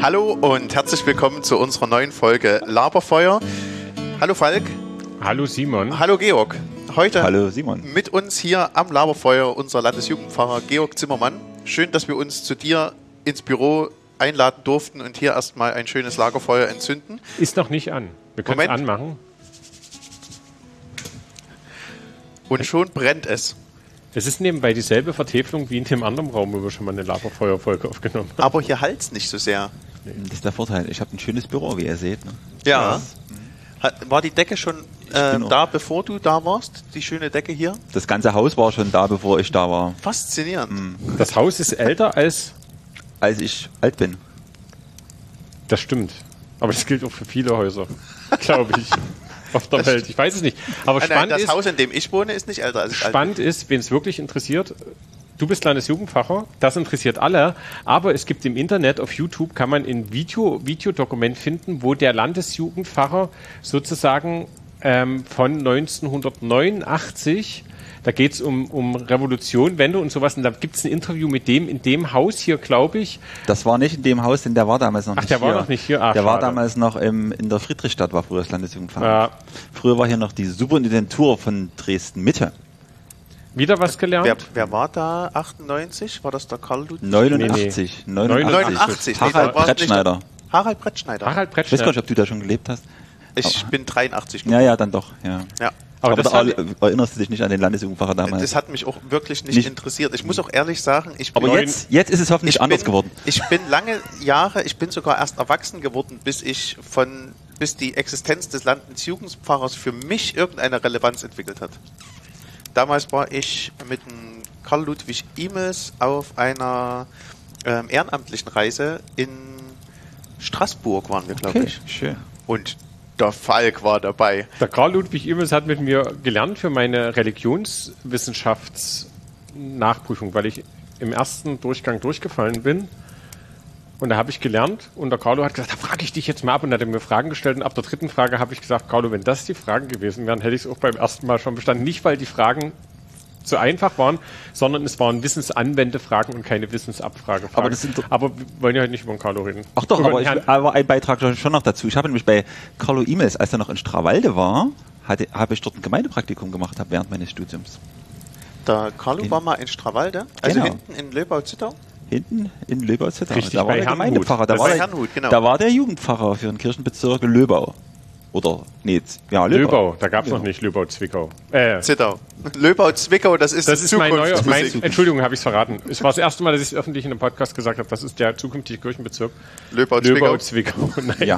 Hallo und herzlich willkommen zu unserer neuen Folge Laberfeuer. Hallo Falk. Hallo Simon. Hallo Georg. Heute Hallo Simon. Mit uns hier am Laberfeuer unser Landesjugendpfarrer Georg Zimmermann. Schön, dass wir uns zu dir ins Büro einladen durften und hier erstmal ein schönes Lagerfeuer entzünden. Ist noch nicht an. Wir können es anmachen. Und schon brennt es. Es ist nebenbei dieselbe Vertäfelung wie in dem anderen Raum, wo wir schon mal eine Lagerfeuerfolge aufgenommen haben. Aber hier halt's nicht so sehr. Das ist der Vorteil. Ich habe ein schönes Büro, wie ihr seht. Ne? Ja. War die Decke schon da, bevor du da warst? Die schöne Decke hier? Das ganze Haus war schon da, bevor ich da war. Faszinierend. Das Haus ist älter als ich alt bin. Das stimmt. Aber das gilt auch für viele Häuser, glaube ich, auf der Welt. Ich weiß es nicht. Aber spannend das Haus, in dem ich wohne, ist nicht älter als ich. Spannend ist, wen es wirklich interessiert. Du bist Landesjugendpfarrer, das interessiert alle, aber es gibt im Internet, auf YouTube kann man ein Videodokument finden, wo der Landesjugendpfarrer sozusagen von 1989, da geht es um Revolution, Wende und sowas, und da gibt es ein Interview mit dem in dem Haus hier, glaube ich. Das war nicht in dem Haus, denn der war damals noch nicht hier. Ach, der war noch nicht hier? Der war damals noch in der Friedrichstadt, war früher das Landesjugendpfarrer. Ja. Früher war hier noch die Superintendentur von Dresden-Mitte. Wieder was gelernt? Wer war da? 98? War das der Karl Ludwig? 89. 89. Harald Brettschneider. Harald Brettschneider. Ich weiß gar nicht, ob du da schon gelebt hast. Ich bin 83 geboren. Ja, dann doch. Ja. Aber da erinnerst du dich nicht an den Landesjugendpfarrer damals? Das hat mich auch wirklich nicht interessiert. Ich muss auch ehrlich sagen, aber jetzt ist es hoffentlich anders geworden. Ich bin lange Jahre, ich bin sogar erst erwachsen geworden, bis die Existenz des Landesjugendpfarrers für mich irgendeine Relevanz entwickelt hat. Damals war ich mit dem Karl Ludwig Imels auf einer ehrenamtlichen Reise in Straßburg waren wir, glaube ich. Schön. Und der Falk war dabei. Der Karl Ludwig Imels hat mit mir gelernt für meine Religionswissenschaftsnachprüfung, weil ich im ersten Durchgang durchgefallen bin. Und da habe ich gelernt und der Carlo hat gesagt, da frage ich dich jetzt mal ab, und hat er mir Fragen gestellt, und ab der dritten Frage habe ich gesagt, Carlo, wenn das die Fragen gewesen wären, hätte ich es auch beim ersten Mal schon bestanden. Nicht, weil die Fragen zu einfach waren, sondern es waren Wissensanwendefragen und keine Wissensabfragefragen. Aber wir wollen ja heute nicht über den Carlo reden. Ach doch, aber ein Beitrag schon noch dazu. Ich habe nämlich bei Carlo Imels, als er noch in Strawalde war, habe ich dort ein Gemeindepraktikum gemacht während meines Studiums. Der Carlo war mal in Strawalde, also genau. Hinten in Löbau-Zittau? Hinten in Löbau-Zittau. Da war der Gemeindepfarrer. Da war der Jugendpfarrer für den Kirchenbezirk Löbau. Oder, Löbau. Da gab es noch nicht Löbau-Zwickau. Zittau. Löbau-Zwickau, das ist Entschuldigung, habe ich es verraten. Es war das erste Mal, dass ich es öffentlich in einem Podcast gesagt habe, das ist der zukünftige Kirchenbezirk. Löbau-Zwickau. Ja.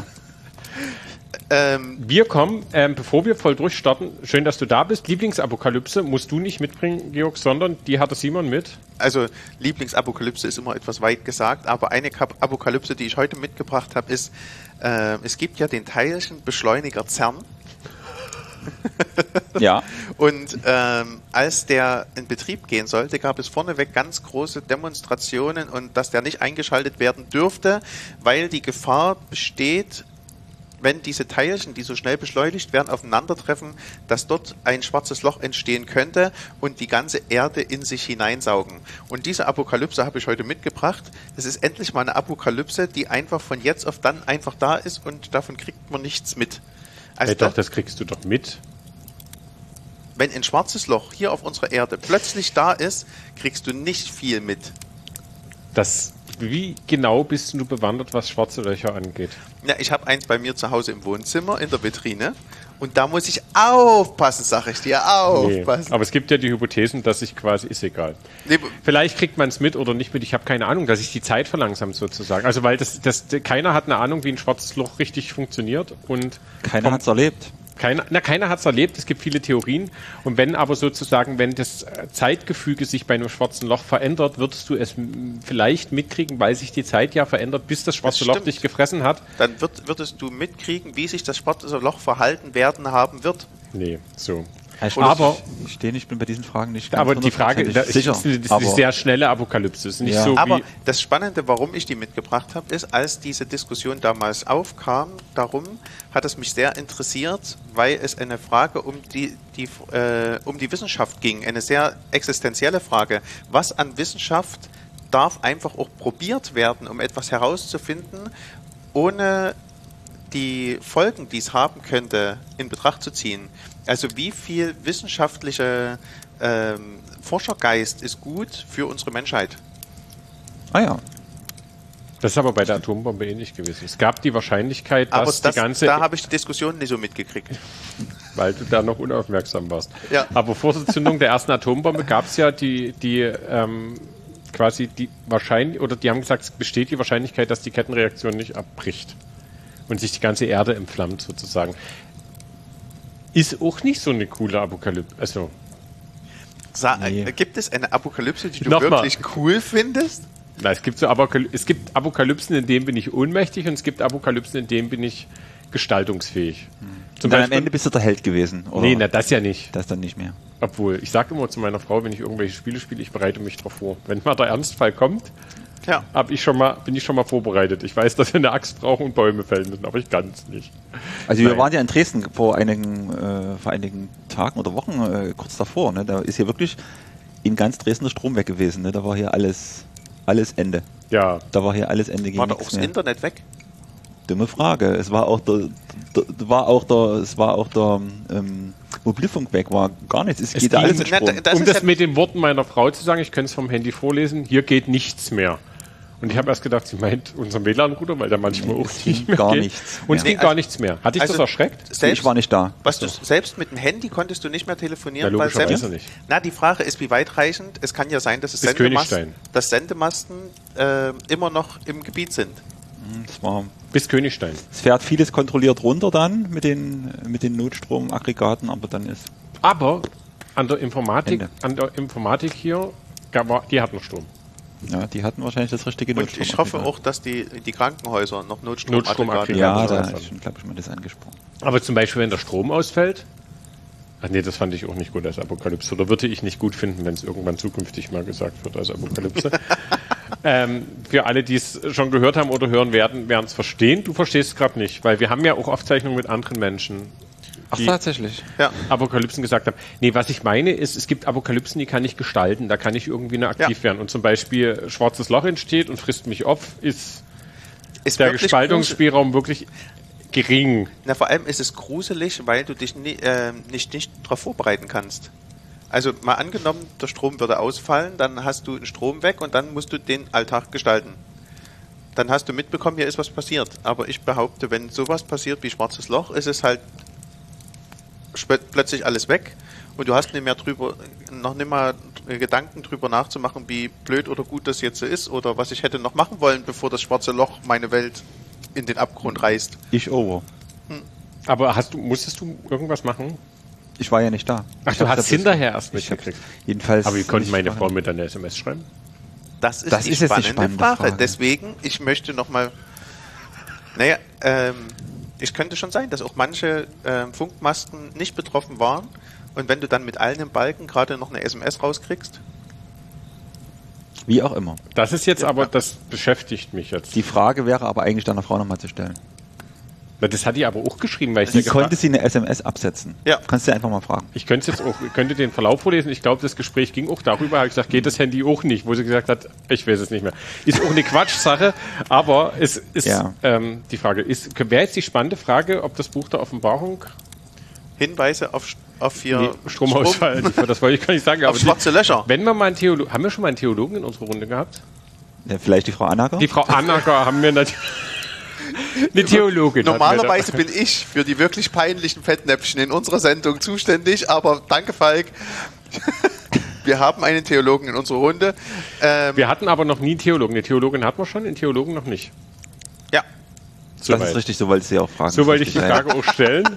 Wir kommen, bevor wir voll durchstarten, schön, dass du da bist. Lieblingsapokalypse musst du nicht mitbringen, Georg, sondern die hatte Simon mit. Also Lieblingsapokalypse ist immer etwas weit gesagt, aber eine Apokalypse, die ich heute mitgebracht habe, ist, es gibt ja den Teilchenbeschleuniger CERN. Ja. Und als der in Betrieb gehen sollte, gab es vorneweg ganz große Demonstrationen, und dass der nicht eingeschaltet werden dürfte, weil die Gefahr besteht, wenn diese Teilchen, die so schnell beschleunigt werden, aufeinandertreffen, dass dort ein schwarzes Loch entstehen könnte und die ganze Erde in sich hineinsaugen. Und diese Apokalypse habe ich heute mitgebracht. Es ist endlich mal eine Apokalypse, die einfach von jetzt auf dann einfach da ist, und davon kriegt man nichts mit. Also doch, das kriegst du doch mit. Wenn ein schwarzes Loch hier auf unserer Erde plötzlich da ist, kriegst du nicht viel mit. Wie genau bist du bewandert, was schwarze Löcher angeht? Ja, ich habe eins bei mir zu Hause im Wohnzimmer, in der Vitrine. Und da muss ich aufpassen, sage ich dir, aufpassen. Nee, aber es gibt ja die Hypothesen, dass sich quasi, ist egal. Nee, vielleicht kriegt man es mit oder nicht mit, ich habe keine Ahnung, dass sich die Zeit verlangsamt sozusagen. Also weil keiner hat eine Ahnung, wie ein schwarzes Loch richtig funktioniert. Und keiner hat es erlebt. Keiner hat es erlebt, es gibt viele Theorien. Und wenn das Zeitgefüge sich bei einem schwarzen Loch verändert, würdest du es vielleicht mitkriegen, weil sich die Zeit ja verändert, bis das schwarze Loch dich gefressen hat. Dann würdest du mitkriegen, wie sich das schwarze Loch verhalten haben wird. Nee, so. Aber ich bin bei diesen Fragen nicht ganz aber die Frage, sicher. Das ist eine sehr schnelle Apokalypse. Ist nicht so aber das Spannende, warum ich die mitgebracht habe, ist, als diese Diskussion damals aufkam, darum hat es mich sehr interessiert, weil es eine Frage um die Wissenschaft ging, eine sehr existenzielle Frage. Was an Wissenschaft darf einfach auch probiert werden, um etwas herauszufinden, ohne die Folgen, die es haben könnte, in Betracht zu ziehen. Also wie viel wissenschaftlicher Forschergeist ist gut für unsere Menschheit? Ah ja. Das ist aber bei der Atombombe ähnlich gewesen. Es gab die Wahrscheinlichkeit, dass die ganze... Da habe ich die Diskussion nicht so mitgekriegt. Weil du da noch unaufmerksam warst. Ja. Aber vor der Zündung der ersten Atombombe gab es ja quasi die Wahrscheinlichkeit, oder die haben gesagt, es besteht die Wahrscheinlichkeit, dass die Kettenreaktion nicht abbricht und sich die ganze Erde entflammt sozusagen. Ist auch nicht so eine coole Apokalypse. Also, Gibt es eine Apokalypse, die du Nochmal. wirklich cool findest? na, es gibt Apokalypsen, in denen bin ich ohnmächtig, und es gibt Apokalypsen, in denen bin ich gestaltungsfähig. Zum Und dann am Beispiel, Ende bist du der Held gewesen. Oder? nee, na, das ja nicht. Das dann nicht mehr. Obwohl, ich sage immer zu meiner Frau, wenn ich irgendwelche Spiele spiele, ich bereite mich darauf vor. Wenn mal der Ernstfall kommt, Ja. bin ich schon mal vorbereitet. Ich weiß, dass wir eine Axt brauchen und Bäume fällen müssen, aber ich kann es nicht. Also wir Nein. waren ja in Dresden vor einigen Tagen oder Wochen kurz davor. Ne? Da ist hier wirklich in ganz Dresden der Strom weg gewesen. Ne? Da war hier alles Ende. Ja, Da war hier alles Ende. War da auch das Internet weg? Dumme Frage. Es war auch der Mobilfunk weg, war gar nichts. Es geht ging- alles mit Na, Strom. das um ist das ja- mit den Worten meiner Frau zu sagen, ich könnte es vom Handy vorlesen, hier geht nichts mehr. Und ich habe erst gedacht, sie meint unser WLAN-Router, weil der manchmal auch es nicht ging mehr gar geht. nichts Uns mehr. ging gar nichts mehr. Hat dich das Also- erschreckt? Ich war nicht da. Selbst mit dem Handy konntest du nicht mehr telefonieren? Ja, weil logischerweise selbst, nicht. Na, die Frage ist, wie weitreichend. Es kann ja sein, dass Bis Königstein. Sendemasten immer noch im Gebiet sind. Bis Königstein. Es fährt vieles kontrolliert runter dann mit den Notstromaggregaten, aber dann ist Aber an der Informatik Ende. hier, die hatten Strom. ja, die hatten wahrscheinlich das richtige Und ich hoffe auch, dass die Krankenhäuser noch Notstromaggregate Notstromaggregate. Ja, Ja, da das ist schon, glaube ich, mal das angesprochen. Aber zum Beispiel, wenn der Strom ausfällt, ach nee, das fand ich auch nicht gut als Apokalypse. Oder würde ich nicht gut finden, wenn es irgendwann zukünftig mal gesagt wird als Apokalypse. Für alle, die es schon gehört haben oder hören werden es verstehen. Du verstehst es gerade nicht, weil wir haben ja auch Aufzeichnungen mit anderen Menschen, Ach, die tatsächlich. Ja. Apokalypsen gesagt haben. Nee, was ich meine ist, es gibt Apokalypsen, die kann ich gestalten. Da kann ich irgendwie aktiv Ja. werden. Und zum Beispiel schwarzes Loch entsteht und frisst mich auf, ist Ist der wirklich Gestaltungsspielraum wirklich gering. Na, vor allem ist es gruselig, weil du dich nicht darauf vorbereiten kannst. Also mal angenommen, der Strom würde ausfallen, dann hast du den Strom weg und dann musst du den Alltag gestalten. Dann hast du mitbekommen, hier ist was passiert. Aber ich behaupte, wenn sowas passiert wie schwarzes Loch, ist es halt plötzlich alles weg und du hast noch nicht mal Gedanken drüber nachzumachen, wie blöd oder gut das jetzt so ist oder was ich hätte noch machen wollen, bevor das schwarze Loch meine Welt in den Abgrund reißt. Ich over. Aber musstest du irgendwas machen? Ich war ja nicht da. Ach, Ich du hab hast das- hinterher erst ich hab- mitgekriegt. Jedenfalls. Aber wie konnte nicht meine machen. Frau mit einer SMS schreiben? Das ist Das die ist jetzt die spannende spannende Frage. Frage. Deswegen, ich möchte nochmal. Naja, es könnte schon sein, dass auch manche Funkmasten nicht betroffen waren. Und wenn du dann mit allen im Balken gerade noch eine SMS rauskriegst, Wie auch immer. Das ist jetzt aber, das beschäftigt mich jetzt. Die Frage wäre aber eigentlich deiner Frau nochmal zu stellen. Das hat die aber auch geschrieben, weil ich Wie sie konnte sie eine SMS absetzen? Ja. Kannst du einfach mal fragen. Ich könnte jetzt auch, könnte den Verlauf vorlesen. Ich glaube, das Gespräch ging auch darüber. Habe ich gesagt, geht das Handy auch nicht, wo sie gesagt hat, ich weiß es nicht mehr. Ist auch eine Quatschsache, aber es ist Ja. die Frage ist, wäre jetzt die spannende Frage, ob das Buch der Offenbarung Hinweise auf hier Stromausfall, das wollte ich gar nicht sagen. auf schwarze Löcher. Wenn wir mal einen Theologen, haben wir schon mal einen Theologen in unserer Runde gehabt? Ja, vielleicht die Frau Anacker? Die Frau Anacker haben wir natürlich. Eine Theologin. hatten wir da. Normalerweise bin ich für die wirklich peinlichen Fettnäpfchen in unserer Sendung zuständig, aber danke, Falk. Wir haben einen Theologen in unserer Runde. Wir hatten aber noch nie einen Theologen. Eine Theologin hatten wir schon, einen Theologen noch nicht. Ja, Das Soweit. ist richtig, so wollte ich sie auch fragen. So wollte ich die Frage auch stellen.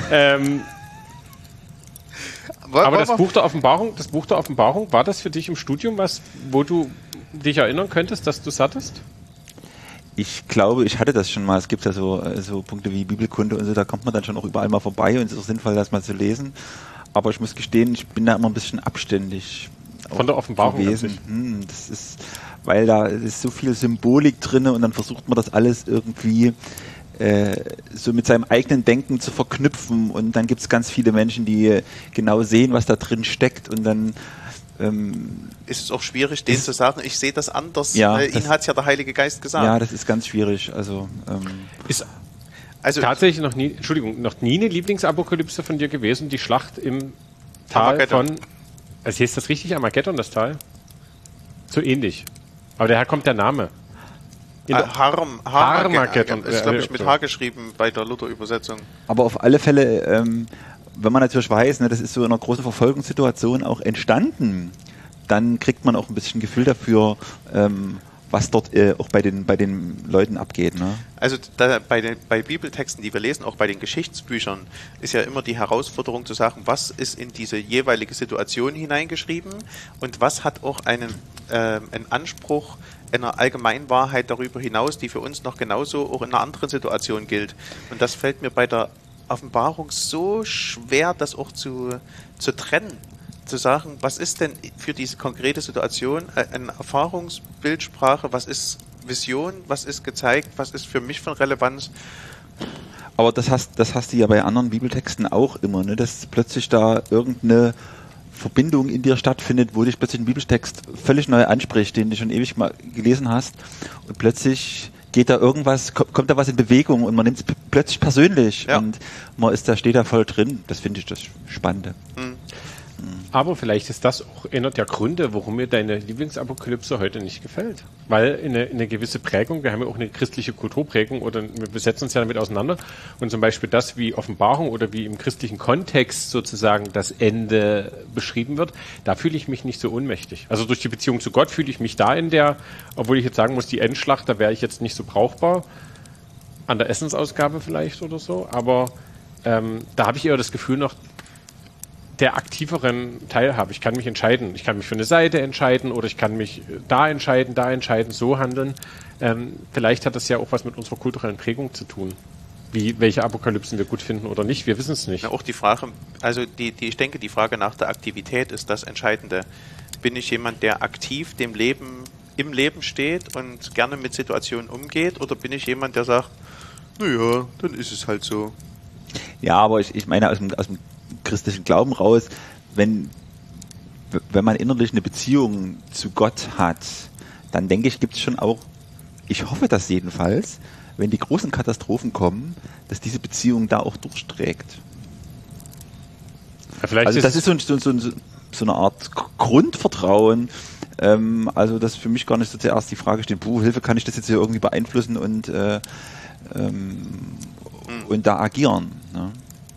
Aber das Buch der Offenbarung, war das für dich im Studium was, wo du dich erinnern könntest, dass du es hattest? Ich glaube, ich hatte das schon mal. Es gibt ja so Punkte wie Bibelkunde und so, da kommt man dann schon auch überall mal vorbei und es ist auch sinnvoll, das mal zu lesen. Aber ich muss gestehen, ich bin da immer ein bisschen abständig Von der Offenbarung an gewesen. sich. Das ist, weil da ist so viel Symbolik drin und dann versucht man das alles irgendwie so mit seinem eigenen Denken zu verknüpfen und dann gibt es ganz viele Menschen, die genau sehen, was da drin steckt und dann ist es auch schwierig, denen zu sagen, ich sehe das anders. Ja, Ihnen hat es ja der Heilige Geist gesagt. Ja, das ist ganz schwierig. Also Ist Also tatsächlich noch nie eine Lieblingsapokalypse von dir gewesen, die Schlacht im Tal Armageddon. von, also hier ist das richtig, Armageddon, das Tal? So ähnlich. Aber daher kommt der Name. Harmageddon ist, glaube ich, Ja, mit so. H geschrieben bei der Luther-Übersetzung. aber auf alle Fälle, wenn man natürlich weiß, ne, das ist so in einer großen Verfolgungssituation auch entstanden, dann kriegt man auch ein bisschen Gefühl dafür, was dort auch bei den Leuten abgeht. Ne? Also bei Bibeltexten, die wir lesen, auch bei den Geschichtsbüchern, ist ja immer die Herausforderung zu sagen, was ist in diese jeweilige Situation hineingeschrieben und was hat auch einen Anspruch einer Allgemeinwahrheit darüber hinaus, die für uns noch genauso auch in einer anderen Situation gilt. Und das fällt mir bei der Offenbarung so schwer, das auch zu trennen. Zu sagen, was ist denn für diese konkrete Situation eine Erfahrungsbildsprache, was ist Vision, was ist gezeigt, was ist für mich von Relevanz. Aber das hast du ja bei anderen Bibeltexten auch immer, ne? Dass plötzlich da irgendeine Verbindung in dir stattfindet, wo dich plötzlich ein Bibeltext völlig neu anspricht, den du schon ewig mal gelesen hast und plötzlich geht da irgendwas, kommt da was in Bewegung und man nimmt es plötzlich persönlich und man steht da voll drin. Das finde ich das Spannende. Aber vielleicht ist das auch einer der Gründe, warum mir deine Lieblingsapokalypse heute nicht gefällt. Weil eine gewisse Prägung, wir haben ja auch eine christliche Kulturprägung oder wir setzen uns ja damit auseinander und zum Beispiel das, wie Offenbarung oder wie im christlichen Kontext sozusagen das Ende beschrieben wird, da fühle ich mich nicht so ohnmächtig. Also durch die Beziehung zu Gott fühle ich mich da obwohl ich jetzt sagen muss, die Endschlacht, da wäre ich jetzt nicht so brauchbar, an der Essensausgabe vielleicht oder so, aber da habe ich eher das Gefühl noch, der aktiveren Teilhabe. Ich kann mich entscheiden. Ich kann mich für eine Seite entscheiden oder ich kann mich da entscheiden, so handeln. Vielleicht hat das ja auch was mit unserer kulturellen Prägung zu tun. Welche Apokalypsen wir gut finden oder nicht. Wir wissen es nicht. Ja, auch die Frage, also ich denke, die Frage nach der Aktivität ist das Entscheidende. Bin ich jemand, der aktiv im Leben steht und gerne mit Situationen umgeht, oder bin ich jemand, der sagt, naja, dann ist es halt so. Ja, aber ich meine aus dem christlichen Glauben raus, wenn man innerlich eine Beziehung zu Gott hat, dann denke ich, gibt es schon auch, ich hoffe das jedenfalls, wenn die großen Katastrophen kommen, dass diese Beziehung da auch durchträgt. Ja, vielleicht also das ist so eine Art Grundvertrauen, also dass für mich gar nicht so zuerst die Frage steht, Hilfe, kann ich das jetzt hier irgendwie beeinflussen und da agieren. Ne?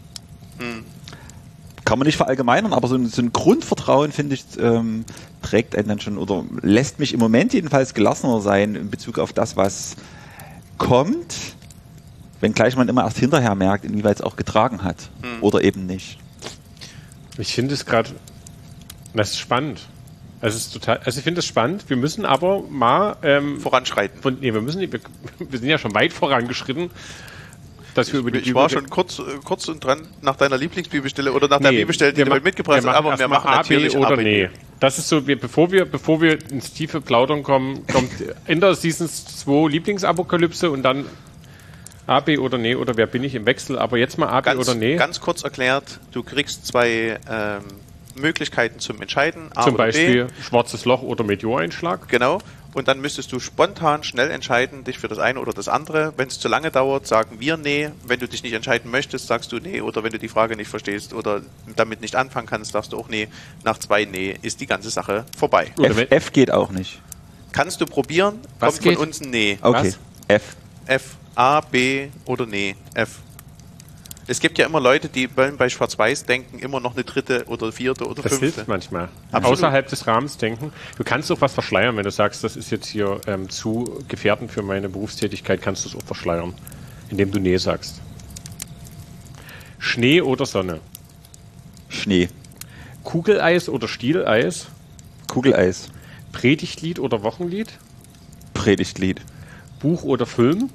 Kann man nicht verallgemeinern, aber so ein Grundvertrauen, finde ich, trägt einen dann schon oder lässt mich im Moment jedenfalls gelassener sein in Bezug auf das, was kommt, wenngleich man immer erst hinterher merkt, inwieweit es auch getragen hat oder eben nicht. Ich finde es gerade, das ist spannend. Ich finde es spannend. Wir müssen aber mal voranschreiten. Wir sind ja schon weit vorangeschritten. Dass wir über ich war schon kurz und dran nach deiner Lieblingsbibelstelle oder nach der Bibelstelle, die du heute mitgebracht hast, aber wir machen natürlich oder nee. Das ist so, bevor wir ins tiefe Plaudern kommen, kommt in der Season 2 Lieblingsapokalypse und dann A, B oder nee oder wer bin ich im Wechsel, aber jetzt mal A, B oder nee. Ganz kurz erklärt, du kriegst zwei Möglichkeiten zum Entscheiden. A zum oder Beispiel B. Schwarzes Loch oder Meteoreinschlag. Genau. Und dann müsstest du spontan schnell entscheiden, dich für das eine oder das andere. Wenn es zu lange dauert, sagen wir nee. Wenn du dich nicht entscheiden möchtest, sagst du nee. Oder wenn du die Frage nicht verstehst oder damit nicht anfangen kannst, sagst du auch nee. Nach 2 nee ist die ganze Sache vorbei. F geht auch nicht. Kannst du probieren, was kommt geht? von uns ein nee. Okay, was? F. A, B oder nee. F. Es gibt ja immer Leute, die wollen bei Schwarz-Weiß denken, immer noch eine 3. oder 4. oder 5. Das hilft manchmal. Absolut. Außerhalb des Rahmens denken. Du kannst auch was verschleiern, wenn du sagst, das ist jetzt hier zu gefährdend für meine Berufstätigkeit, kannst du es auch verschleiern, indem du nee sagst. Schnee oder Sonne? Schnee. Kugeleis oder Stieleis? Kugeleis. Predigtlied oder Wochenlied? Predigtlied. Buch oder Film?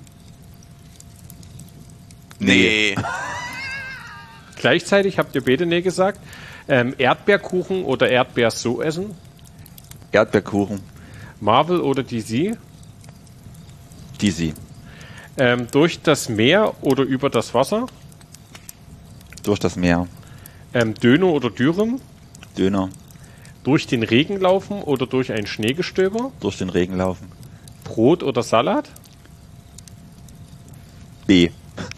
Nee. Gleichzeitig habt ihr beide nee gesagt. Erdbeerkuchen oder Erdbeerso essen? Erdbeerkuchen. Marvel oder DC? DC. Durch das Meer oder über das Wasser? Durch das Meer. Döner oder Dürüm? Döner. Durch den Regen laufen oder durch ein Schneegestöber? Durch den Regen laufen. Brot oder Salat? B.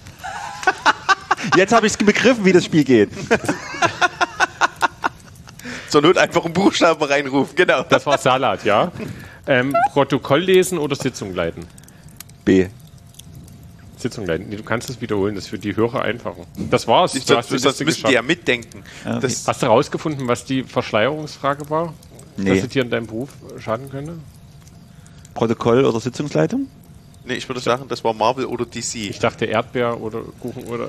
Jetzt habe ich es begriffen, wie das Spiel geht. Zur Not einfach einen Buchstaben reinrufen, genau. Das war Salat, ja. Protokoll lesen oder Sitzung leiten? B. Sitzung leiten. Nee, du kannst es wiederholen, das ist für die Hörer einfacher. Das war's. Du hast die Sonst Liste müssen die geschafft. ja mitdenken. Okay. Das, Hast du rausgefunden, was die Verschleierungsfrage war? Nee. Dass es dir in deinem Beruf schaden könnte? Protokoll oder Sitzungsleitung? nee, ich würde sagen, das war Marvel oder DC. Ich dachte Erdbeer oder Kuchen oder...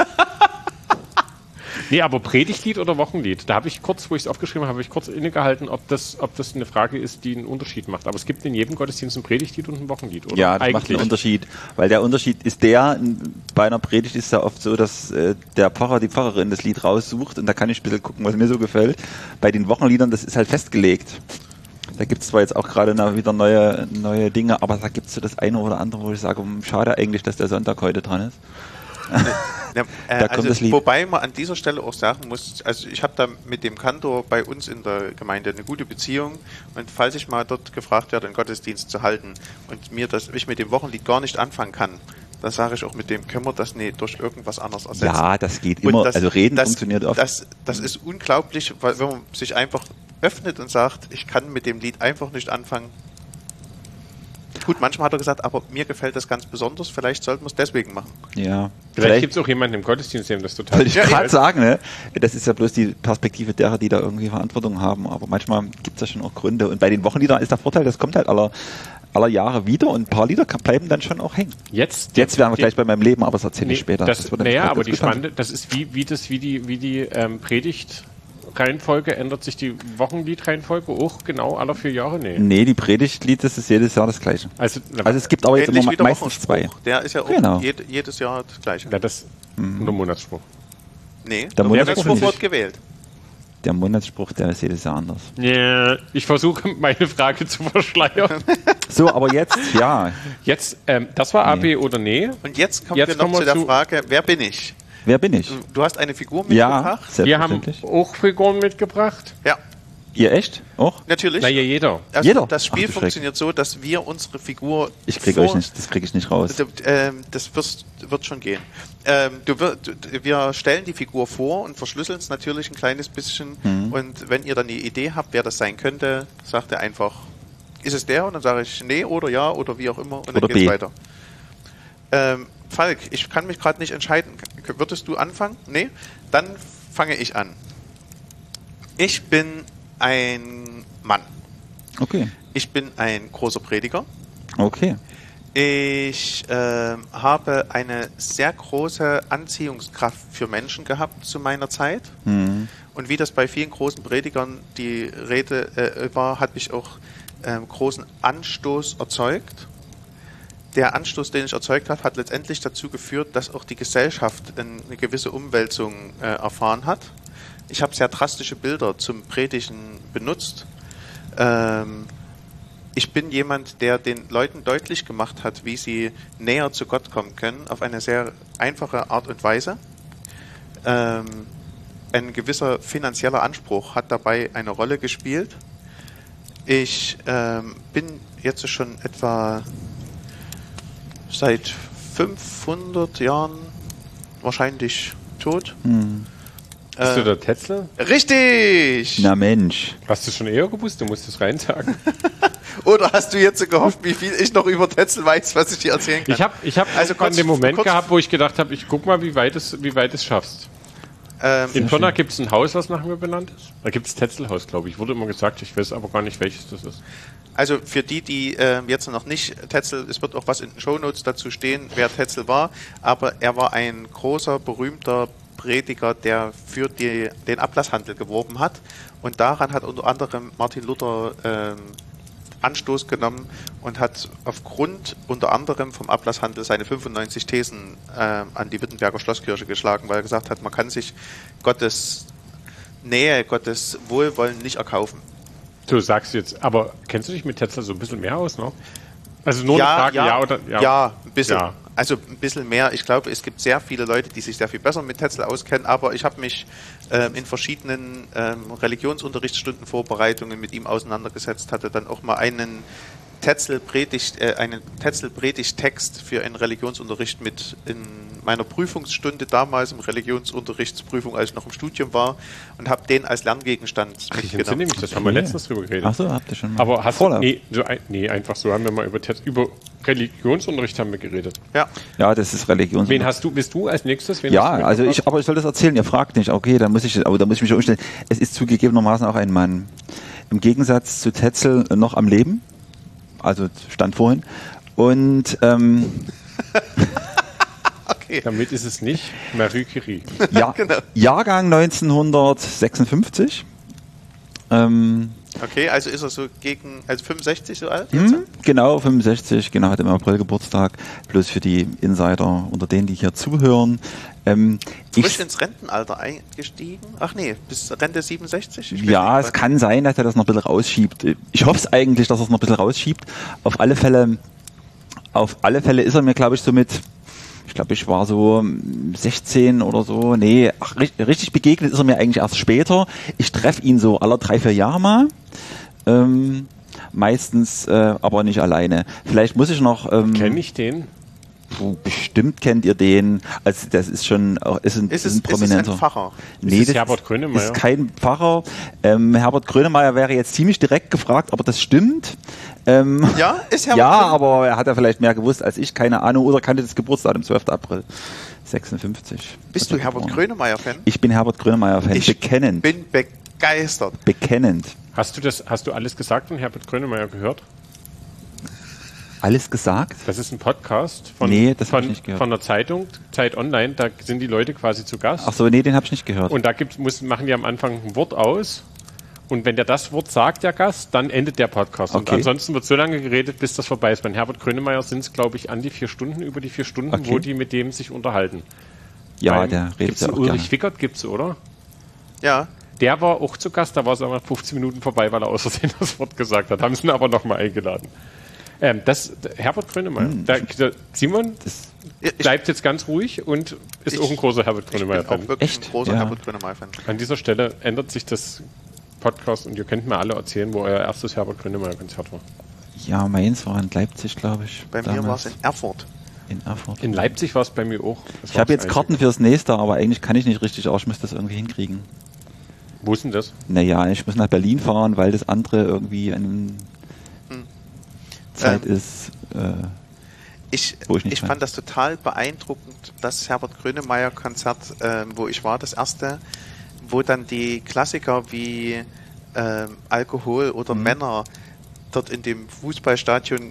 Nee, aber Predigtlied oder Wochenlied? Da habe ich kurz, wo ich es aufgeschrieben habe, kurz innegehalten, ob das eine Frage ist, die einen Unterschied macht. Aber es gibt in jedem Gottesdienst ein Predigtlied und ein Wochenlied, oder? Ja, das macht einen Unterschied. Weil der Unterschied ist bei einer Predigt ist ja oft so, dass der Pfarrer, die Pfarrerin das Lied raussucht und da kann ich ein bisschen gucken, was mir so gefällt. Bei den Wochenliedern, das ist halt festgelegt. Da gibt es zwar jetzt auch gerade wieder neue Dinge, aber da gibt es so das eine oder andere, wo ich sage, schade eigentlich, dass der Sonntag heute dran ist. Ja, also, wobei man an dieser Stelle auch sagen muss, also ich habe da mit dem Kantor bei uns in der Gemeinde eine gute Beziehung und falls ich mal dort gefragt werde, einen Gottesdienst zu halten und ich mit dem Wochenlied gar nicht anfangen kann, dann sage ich auch mit dem, können wir das durch irgendwas anderes ersetzen. Ja, das geht immer, also reden funktioniert oft. Das ist unglaublich, weil wenn man sich einfach öffnet und sagt, ich kann mit dem Lied einfach nicht anfangen. Gut, manchmal hat er gesagt, aber mir gefällt das ganz besonders, vielleicht sollten wir es deswegen machen. Ja. Vielleicht gibt es auch jemanden im Gottesdienst, dem das total... Wollte ich gerade sagen, ne? Das ist ja bloß die Perspektive derer, die da irgendwie Verantwortung haben, aber manchmal gibt es ja schon auch Gründe. Und bei den Wochenliedern ist der Vorteil, das kommt halt aller Jahre wieder und ein paar Lieder bleiben dann schon auch hängen. Jetzt wären wir gleich bei meinem Leben, aber das erzähle ich später. Aber die spannende, das ist wie die Predigtreihenfolge, ändert sich die Wochenliedreihenfolge auch genau alle 4 Jahre? Nee, die Predigtlied, das ist jedes Jahr das Gleiche. Also es gibt aber jetzt immer meistens 2. Der ist ja auch jedes Jahr das Gleiche. Ja, das nur Monatsspruch. Nee, der Monatsspruch wird gewählt. Der Monatsspruch, der ist jedes Jahr anders. Ja, ich versuche meine Frage zu verschleiern. So, aber jetzt, ja. Jetzt, das war A, B oder nee. Und jetzt kommen wir noch zu der Frage, wer bin ich? Wer bin ich? Du hast eine Figur mitgebracht? Ja, wir haben auch Figuren mitgebracht. Ja. Ihr echt? Auch? Natürlich. Na ja, jeder. Also das Spiel funktioniert so, dass wir unsere Figur... Das kriege ich nicht raus. Das wird schon gehen. Wir stellen die Figur vor und verschlüsseln es natürlich ein kleines bisschen. Und wenn ihr dann die Idee habt, wer das sein könnte, sagt ihr einfach, ist es der? Und dann sage ich nee oder ja oder wie auch immer. Und dann geht es weiter. Falk, ich kann mich gerade nicht entscheiden. Würdest du anfangen? Nee? Dann fange ich an. Ich bin ein Mann. Okay. Ich bin ein großer Prediger. Okay. Ich habe eine sehr große Anziehungskraft für Menschen gehabt zu meiner Zeit. Und wie das bei vielen großen Predigern die Rede war, hat mich auch großen Anstoß erzeugt. Der Anstoß, den ich erzeugt habe, hat letztendlich dazu geführt, dass auch die Gesellschaft eine gewisse Umwälzung erfahren hat. Ich habe sehr drastische Bilder zum Predigen benutzt. Ich bin jemand, der den Leuten deutlich gemacht hat, wie sie näher zu Gott kommen können, auf eine sehr einfache Art und Weise. Ein gewisser finanzieller Anspruch hat dabei eine Rolle gespielt. Ich bin jetzt schon etwa seit 500 Jahren wahrscheinlich tot. Bist du der Tetzel? Richtig! Na Mensch. Hast du schon eher gewusst? Du musst es reinsagen. Oder hast du jetzt so gehofft, wie viel ich noch über Tetzel weiß, was ich dir erzählen kann? Ich habe also den Moment gehabt, wo ich gedacht habe, ich guck mal, wie weit es schaffst. In Pirna gibt es ein Haus, was nach mir benannt ist. Da gibt es Tetzelhaus, glaube ich. Wurde immer gesagt, ich weiß aber gar nicht, welches das ist. Also für die jetzt noch nicht Tetzel, es wird auch was in den Shownotes dazu stehen, wer Tetzel war, aber er war ein großer, berühmter Prediger, der für den Ablasshandel geworben hat. Und daran hat unter anderem Martin Luther Anstoß genommen und hat aufgrund unter anderem vom Ablasshandel seine 95 Thesen an die Wittenberger Schlosskirche geschlagen, weil er gesagt hat, man kann sich Gottes Nähe, Gottes Wohlwollen nicht erkaufen. Du sagst jetzt, aber kennst du dich mit Tetzel so ein bisschen mehr aus noch? Also nur eine Frage, ja oder ja? Ja, ein bisschen. Ja. Also ein bisschen mehr. Ich glaube, es gibt sehr viele Leute, die sich sehr viel besser mit Tetzel auskennen, aber ich habe mich in verschiedenen Religionsunterrichtsstundenvorbereitungen mit ihm auseinandergesetzt, hatte dann auch mal einen Tetzel-Predigt-Text für einen Religionsunterricht mit in meiner Prüfungsstunde damals im Religionsунterrichtsprüfung, als ich noch im Studium war, und habe den als Lerngegenstand mitgenommen. Nämlich, das haben wir letztens drüber geredet. Ach so, habt ihr schon mal. Aber hast du, nee, einfach so haben wir mal über Religionsunterricht haben wir geredet. Ja, das ist Religionsunterricht. Bist du als nächstes? Aber ich soll das erzählen, ihr fragt nicht. Okay, da muss ich mich umstellen. Es ist zugegebenermaßen auch ein Mann. Im Gegensatz zu Tetzel noch am Leben. Also stand vorhin. Und okay. Damit ist es nicht Marie Curie. Ja, genau. Jahrgang 1956. Okay, also ist er so 65 so alt? Genau, 65, genau, hat im April Geburtstag. Bloß für die Insider unter denen, die hier zuhören. Frisch ins Rentenalter eingestiegen? Ach nee, bis Rente 67? Ja, es kann sein, dass er das noch ein bisschen rausschiebt. Ich hoffe es eigentlich, dass er es noch ein bisschen rausschiebt. Auf alle Fälle ist er mir, glaube ich, so mit, ich glaube, ich war so 16 oder so. Nee, richtig begegnet ist er mir eigentlich erst später. Ich treffe ihn so alle 3-4 Jahre mal. Meistens aber nicht alleine. Vielleicht muss ich noch... Kenne ich den? Bestimmt kennt ihr den. Also das ist schon ein Prominenter. Ist es ein Pfarrer? Nee, ist es Herbert Grönemeyer? Ist kein Pfarrer. Herbert Grönemeyer wäre jetzt ziemlich direkt gefragt, aber das stimmt. Ja, ist Herbert Ja, aber er hat ja vielleicht mehr gewusst als ich, keine Ahnung, oder kannte das Geburtsdatum, 12. April 56. Bist du Herbert Grönemeyer-Fan? Ich bin Herbert Grönemeyer-Fan, bekennend. Ich bin begeistert. Bekennend. Hast du alles gesagt von Herbert Grönemeyer gehört? Alles gesagt? Das ist ein Podcast hab ich nicht gehört. Von der Zeitung, Zeit Online, da sind die Leute quasi zu Gast. Ach so, nee, den habe ich nicht gehört. Und da machen die am Anfang ein Wort aus. Und wenn der das Wort sagt, der Gast, dann endet der Podcast. Okay. Und ansonsten wird so lange geredet, bis das vorbei ist. Bei Herbert Grönemeyer sind es, glaube ich, über die 4 Stunden, okay, wo die mit dem sich unterhalten. Ja, der redet ja auch Ulrich gerne. Wickert gibt's, oder? Ja. Der war auch zu Gast, da war es aber 15 Minuten vorbei, weil er aus Versehen das Wort gesagt hat. Haben sie ihn aber nochmal eingeladen. Herbert Grönemeyer. Simon bleibt jetzt ganz ruhig und ist auch ein großer Herbert Grönemeyer-Fan. Ich bin auch wirklich ein großer Herbert Grönemeyer-Fan. An dieser Stelle ändert sich das Podcast und ihr könnt mir alle erzählen, wo euer erstes Herbert Grönemeyer-Konzert war. Ja, meins war in Leipzig, glaube ich. Bei mir war es in Erfurt. In Leipzig war es bei mir auch. Ich habe jetzt Karten fürs nächste, aber eigentlich kann ich nicht richtig, aber ich muss das irgendwie hinkriegen. Wo ist denn das? Naja, ich muss nach Berlin fahren, weil das andere irgendwie eine Zeit ist, wo ich fand das total beeindruckend, das Herbert Grönemeyer-Konzert, wo ich war, das erste, wo dann die Klassiker wie Alkohol oder Männer dort in dem Fußballstadion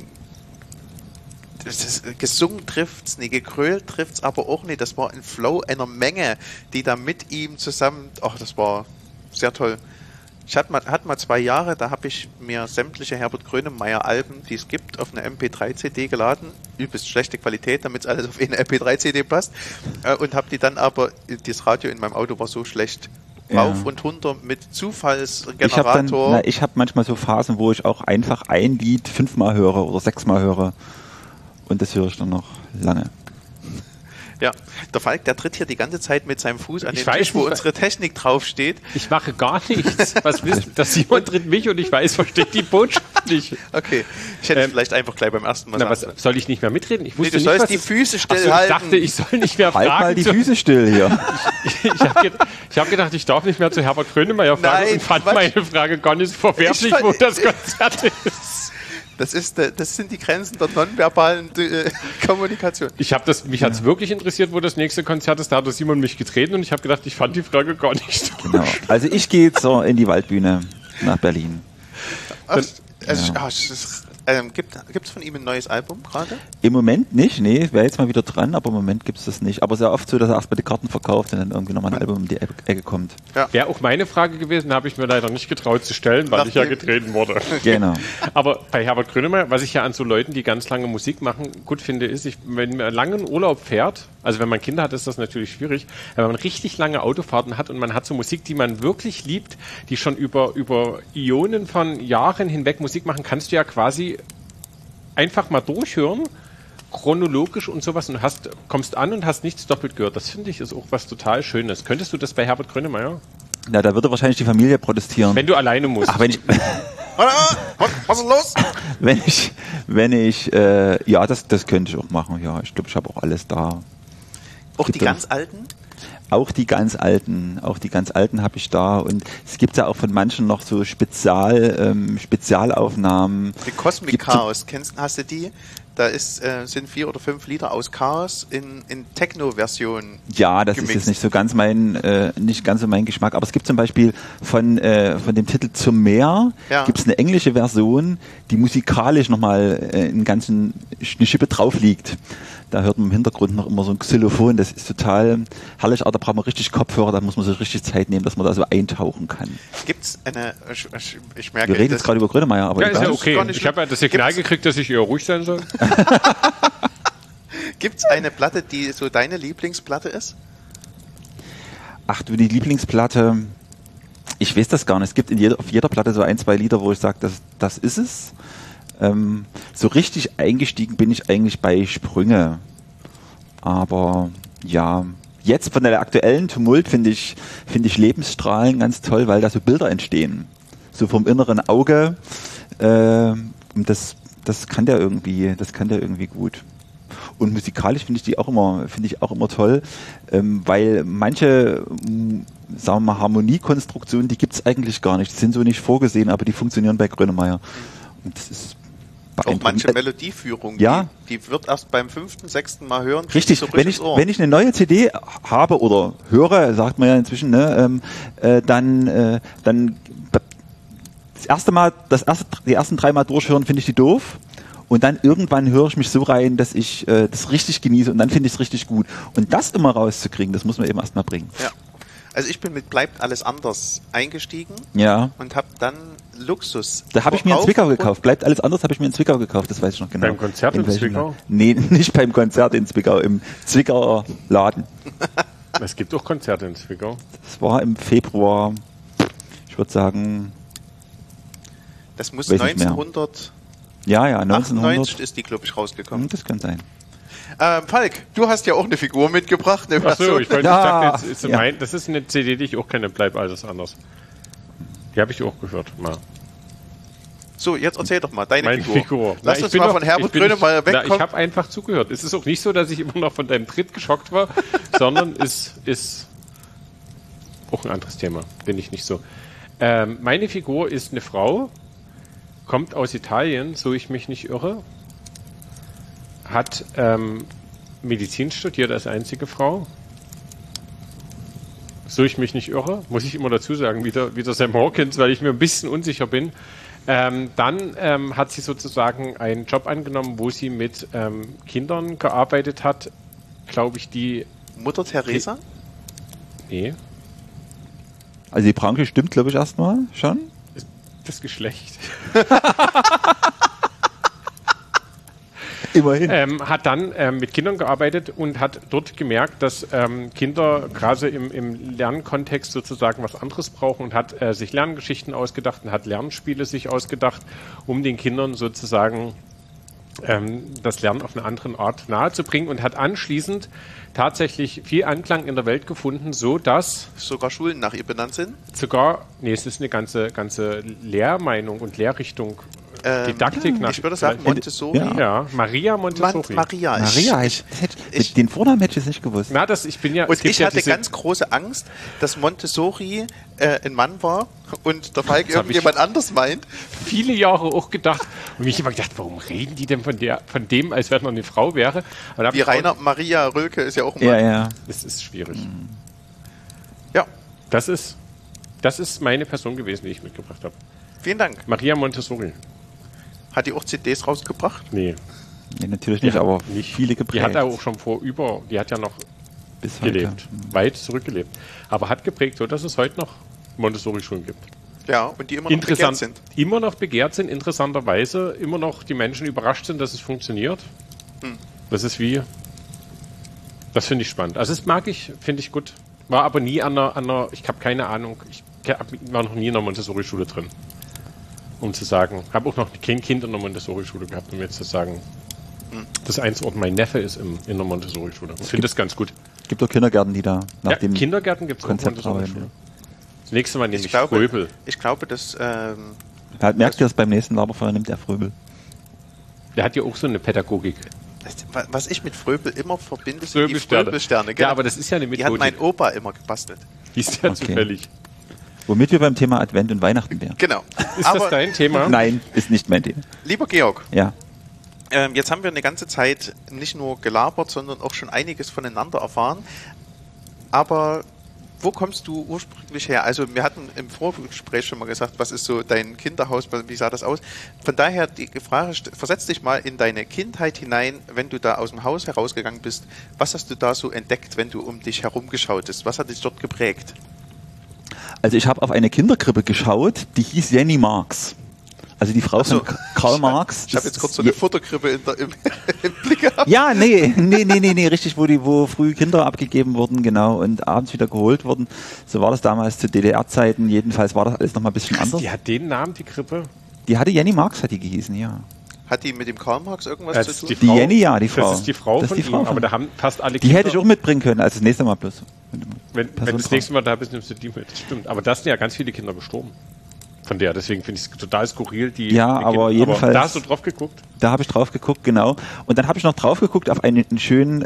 gesungen trifft's, nee, gekrölt trifft's aber auch nicht. Das war ein Flow einer Menge, die da mit ihm zusammen, das war sehr toll. Ich hatte mal 2 Jahre, da habe ich mir sämtliche Herbert Grönemeyer-Alben, die es gibt, auf eine MP3-CD geladen. Übelst schlechte Qualität, damit es alles auf eine MP3-CD passt. Und habe die dann aber, das Radio in meinem Auto war so schlecht, rauf und runter mit Zufallsgenerator. Ich habe manchmal so Phasen, wo ich auch einfach ein Lied 5-mal höre oder 6-mal höre. Und das höre ich dann noch lange. Ja, der Falk, der tritt hier die ganze Zeit mit seinem Fuß an den Tisch, wo unsere Technik draufsteht. Ich mache gar nichts. Was wisst das? Simon tritt mich und ich weiß, versteht die Botschaft nicht. Okay, ich hätte vielleicht einfach gleich beim ersten Mal sagen. Was, soll ich nicht mehr mitreden? Ich wusste du sollst die Füße still halten. Ich dachte, ich soll nicht mehr fragen. Halt mal die Füße still hier. Ich habe gedacht, ich darf nicht mehr zu Herbert Grönemeyer fragen und fand meine Frage gar nicht verwerflich, wo das Konzert ist. Das sind die Grenzen der nonverbalen Kommunikation. Mich hat es wirklich interessiert, wo das nächste Konzert ist. Da hat Simon mich getreten und ich habe gedacht, ich fand die Frage gar nicht so. Genau. Also ich gehe jetzt so in die Waldbühne nach Berlin. Gibt es von ihm ein neues Album gerade? Im Moment nicht, nee, wäre jetzt mal wieder dran, aber im Moment gibt es das nicht. Aber sehr oft so, dass er erst mal die Karten verkauft und dann irgendwie nochmal ein Album um die Ecke kommt. Ja. Wäre auch meine Frage gewesen, habe ich mir leider nicht getraut zu stellen, weil ich ja getreten wurde. Genau. Aber bei Herbert Grönemeyer, was ich ja an so Leuten, die ganz lange Musik machen, gut finde, ist, wenn man langen Urlaub fährt, also wenn man Kinder hat, ist das natürlich schwierig, wenn man richtig lange Autofahrten hat und man hat so Musik, die man wirklich liebt, die schon über Ionen von Jahren hinweg Musik machen, kannst du ja quasi einfach mal durchhören chronologisch und sowas und kommst an und hast nichts doppelt gehört. Das finde ich ist auch was total Schönes. Könntest du das bei Herbert Grönemeyer? Na, da würde wahrscheinlich die Familie protestieren. Wenn du alleine musst. Ach, wenn ich... Was ist los? Ja, das könnte ich auch machen. Ja, ich glaube, ich habe auch alles da. Auch die ganz alten? Auch die ganz alten habe ich da. Und es gibt ja auch von manchen noch so Spezialaufnahmen. Die Cosmic Chaos, hast du die? Da sind 4 oder 5 Lieder aus Chaos in Techno-Version. Ja, das gemixt. ist jetzt nicht so ganz nicht ganz so mein Geschmack. Aber es gibt zum Beispiel von dem Titel Zum Meer gibt es eine englische Version, die musikalisch nochmal eine Schippe drauf liegt. Da hört man im Hintergrund noch immer so ein Xylophon. Das ist total herrlich, aber da braucht man richtig Kopfhörer, da muss man sich richtig Zeit nehmen, dass man da so eintauchen kann. Gibt's eine, ich merke... Wir reden jetzt gerade über Grönemeyer, aber ja, ist ja okay. Ich habe ja das Signal gekriegt, dass ich eher ruhig sein soll. Gibt's eine Platte, die so deine Lieblingsplatte ist? Ach du, die Lieblingsplatte... Ich weiß das gar nicht. Es gibt auf jeder Platte so 1, 2 Lieder, wo ich sage, das ist es. So richtig eingestiegen bin ich eigentlich bei Sprünge. Aber ja, jetzt von der aktuellen Tumult finde ich Lebensstrahlen ganz toll, weil da so Bilder entstehen. So vom inneren Auge. Und das kann der irgendwie gut. Und musikalisch finde ich auch immer toll, weil manche, sagen wir mal, Harmoniekonstruktionen, die gibt es eigentlich gar nicht. Die sind so nicht vorgesehen, aber die funktionieren bei Grönemeyer. Und das ist auch manche Melodieführung, die wird erst beim 5., 6. Mal hören. Richtig, so wenn ich eine neue CD habe oder höre, sagt man ja inzwischen, ne, dann die ersten 3 Mal durchhören, finde ich die doof. Und dann irgendwann höre ich mich so rein, dass ich das richtig genieße und dann finde ich es richtig gut. Und das immer rauszukriegen, das muss man eben erstmal bringen. Ja. Also ich bin mit Bleibt alles anders eingestiegen und habe dann Luxus. Da habe ich mir in Zwickau gekauft. Bleibt alles anders habe ich mir in Zwickau gekauft, das weiß ich noch genau. Beim Konzert in Zwickau? Nee, nicht beim Konzert in Zwickau, im Zwickauer Laden. Es gibt auch Konzerte in Zwickau. Das war im Februar, ich würde sagen... Das muss 1900... Ja, 1900. 98 ist die, glaube ich, rausgekommen. Das kann sein. Falk, du hast ja auch eine Figur mitgebracht. Ach so, ich dachte, das ist eine CD, die ich auch kenne, Bleib alles anders. Die habe ich auch gehört mal. So, jetzt erzähl doch mal deine Figur. Lass uns mal von Herbert Grönemeyer wegkommen. Ich habe einfach zugehört. Es ist auch nicht so, dass ich immer noch von deinem Tritt geschockt war, sondern es ist auch ein anderes Thema. Bin ich nicht so. Meine Figur ist eine Frau, kommt aus Italien, so ich mich nicht irre, hat Medizin studiert als einzige Frau. So ich mich nicht irre, muss ich immer dazu sagen, wieder Sam Hawkins, weil ich mir ein bisschen unsicher bin. Dann hat sie sozusagen einen Job angenommen, wo sie mit Kindern gearbeitet hat, glaube ich, die... Mutter Teresa? Nee. Also die Branche stimmt, glaube ich, erstmal schon. Das Geschlecht. Immerhin. Hat dann mit Kindern gearbeitet und hat dort gemerkt, dass Kinder gerade im Lernkontext sozusagen was anderes brauchen und hat sich Lerngeschichten ausgedacht und hat Lernspiele sich ausgedacht, um den Kindern sozusagen das Lernen auf eine andere Art nahezubringen und hat anschließend tatsächlich viel Anklang in der Welt gefunden, so dass sogar Schulen nach ihr benannt sind? Es ist eine ganze Lehrmeinung und Lehrrichtung, Didaktik nach. Ich würde sagen Montessori. Ja, Maria Montessori. Maria, den Vornamen hätte ich jetzt nicht gewusst. Na, ich hatte ganz große Angst, dass Montessori ein Mann war und der Falk irgendjemand anders meint. Viele Jahre auch gedacht und ich habe gedacht, warum reden die denn von dem, als wenn er eine Frau wäre? Wie Rainer Maria Rölke ist ja auch ein Mann. Ja. Das ist schwierig. Ja. Das ist meine Person gewesen, die ich mitgebracht habe. Vielen Dank. Maria Montessori. Hat die auch CDs rausgebracht? Nee. Nee, natürlich nicht, aber viele geprägt. Die hat auch schon die hat ja noch bis gelebt, weit zurückgelebt. Aber hat geprägt, so dass es heute noch Montessori-Schulen gibt. Ja, und die immer noch begehrt sind. Immer noch begehrt sind, interessanterweise immer noch die Menschen überrascht sind, dass es funktioniert. Das ist das finde ich spannend. Also das finde ich gut. War aber nie an einer ich habe keine Ahnung, ich war noch nie in einer Montessori-Schule drin. Um zu sagen, habe auch noch kein Kind in der Montessori-Schule gehabt, um jetzt zu sagen, Das Einzelort, mein Neffe ist in der Montessori-Schule. Ich finde das ganz gut. Gibt doch Kindergärten, die da nach dem Kindergärten gibt es auch Konzept Montessori-Schule. arbeiten. Das nächste Mal nehme ich Fröbel. Ich glaube, dass... merkt ihr das beim nächsten Laberfeuer, nimmt er Fröbel. Der hat ja auch so eine Pädagogik. Was ich mit Fröbel immer verbinde, sind die Fröbelsterne. Fröbelsterne. Ja, aber das ist ja eine Die hat Methodik. mein Opa immer gebastelt. Die ist ja zufällig. Womit wir beim Thema Advent und Weihnachten wären. Genau. Ist das dein Thema? Nein, ist nicht mein Thema. Lieber Georg, Ja. jetzt haben wir eine ganze Zeit nicht nur gelabert, sondern auch schon einiges voneinander erfahren. Aber wo kommst du ursprünglich her? Also wir hatten im Vorgespräch schon mal gesagt, was ist so dein Kinderhaus, wie sah das aus? Von daher die Frage, versetz dich mal in deine Kindheit hinein, wenn du da aus dem Haus herausgegangen bist. Was hast du da so entdeckt, wenn du um dich herum geschaut hast? Was hat dich dort geprägt? Also ich habe auf eine Kinderkrippe geschaut, die hieß Jenny Marx. Also die Frau von Karl Marx. Ich habe jetzt kurz so eine Futterkrippe im Blick gehabt. Ja, nee, richtig, wo früh Kinder abgegeben wurden, genau, und abends wieder geholt wurden. So war das damals zu DDR-Zeiten. Jedenfalls war das alles nochmal ein bisschen anders. Die hat den Namen, die Krippe? Die hatte Jenny Marx, hat die gehießen, ja. Hat die mit dem Karl Marx irgendwas zu tun? Die Jenny, ja, die Frau. Das ist die Frau Das von ist die ihm, Frau aber von- da haben fast alle Die hätte ich auch mitbringen können, als das nächste Mal bloß. Wenn du das nächste Mal da bist, nimmst du die mit. Stimmt. Aber da sind ja ganz viele Kinder gestorben. Von der. Deswegen finde ich es total skurril. Ja, aber jedenfalls- Aber da hast du drauf geguckt? Da habe ich drauf geguckt, genau. Und dann habe ich noch drauf geguckt auf einen schönen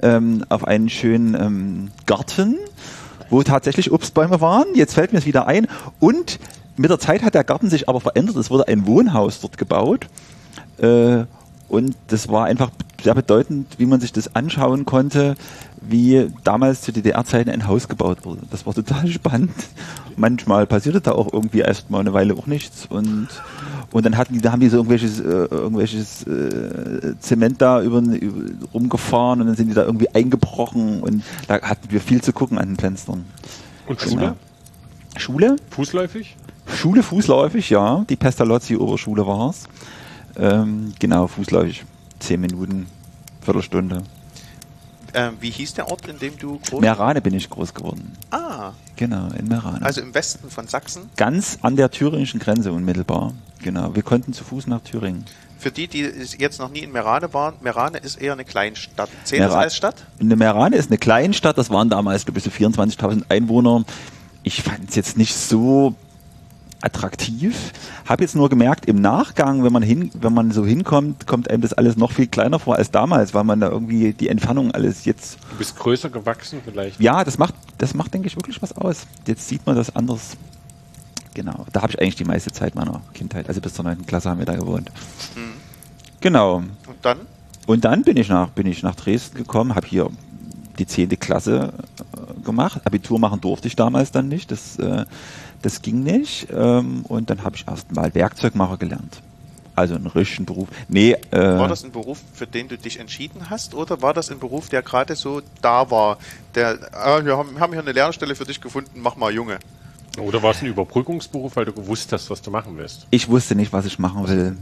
Garten, wo tatsächlich Obstbäume waren. Jetzt fällt mir es wieder ein. Und mit der Zeit hat der Garten sich aber verändert. Es wurde ein Wohnhaus dort gebaut. Und das war einfach sehr bedeutend, wie man sich das anschauen konnte, wie damals zu DDR-Zeiten ein Haus gebaut wurde. Das war total spannend. Manchmal passierte da auch irgendwie erst mal eine Weile auch nichts. Und dann haben die so irgendwelches Zement da rumgefahren und dann sind die da irgendwie eingebrochen und da hatten wir viel zu gucken an den Fenstern. Und Schule? Genau. Schule? Fußläufig? Schule fußläufig, ja. Die Pestalozzi-Oberschule war es. Genau, fußläufig. 10 Minuten, Viertelstunde. Wie hieß der Ort, in dem du groß Merane bin ich groß geworden. Ah, Genau, in Merane. also im Westen von Sachsen. Ganz an der thüringischen Grenze unmittelbar. Genau, wir konnten zu Fuß nach Thüringen. Für die jetzt noch nie in Merane waren, Merane ist eher eine Kleinstadt. Zählt das als Stadt? Eine Merane ist eine Kleinstadt, das waren damals, glaube ich, so 24.000 Einwohner. Ich fand es jetzt nicht so attraktiv. Habe jetzt nur gemerkt, im Nachgang, wenn man so hinkommt, kommt einem das alles noch viel kleiner vor als damals, weil man da irgendwie die Entfernung alles jetzt... Du bist größer gewachsen vielleicht? Ja, das macht, denke ich, wirklich was aus. Jetzt sieht man das anders. Genau, da habe ich eigentlich die meiste Zeit meiner Kindheit, also bis zur 9. Klasse haben wir da gewohnt. Mhm. Genau. Und dann? Und dann bin ich nach Dresden gekommen, habe hier die 10. Klasse gemacht. Abitur machen durfte ich damals dann nicht, das ging nicht. Und dann habe ich erst mal Werkzeugmacher gelernt. Also einen richtigen Beruf. War das ein Beruf, für den du dich entschieden hast, oder war das ein Beruf, der gerade so da war? Wir haben hier eine Lehrstelle für dich gefunden, mach mal, Junge. Oder war es ein Überbrückungsberuf, weil du gewusst hast, was du machen willst? Ich wusste nicht, was ich machen will.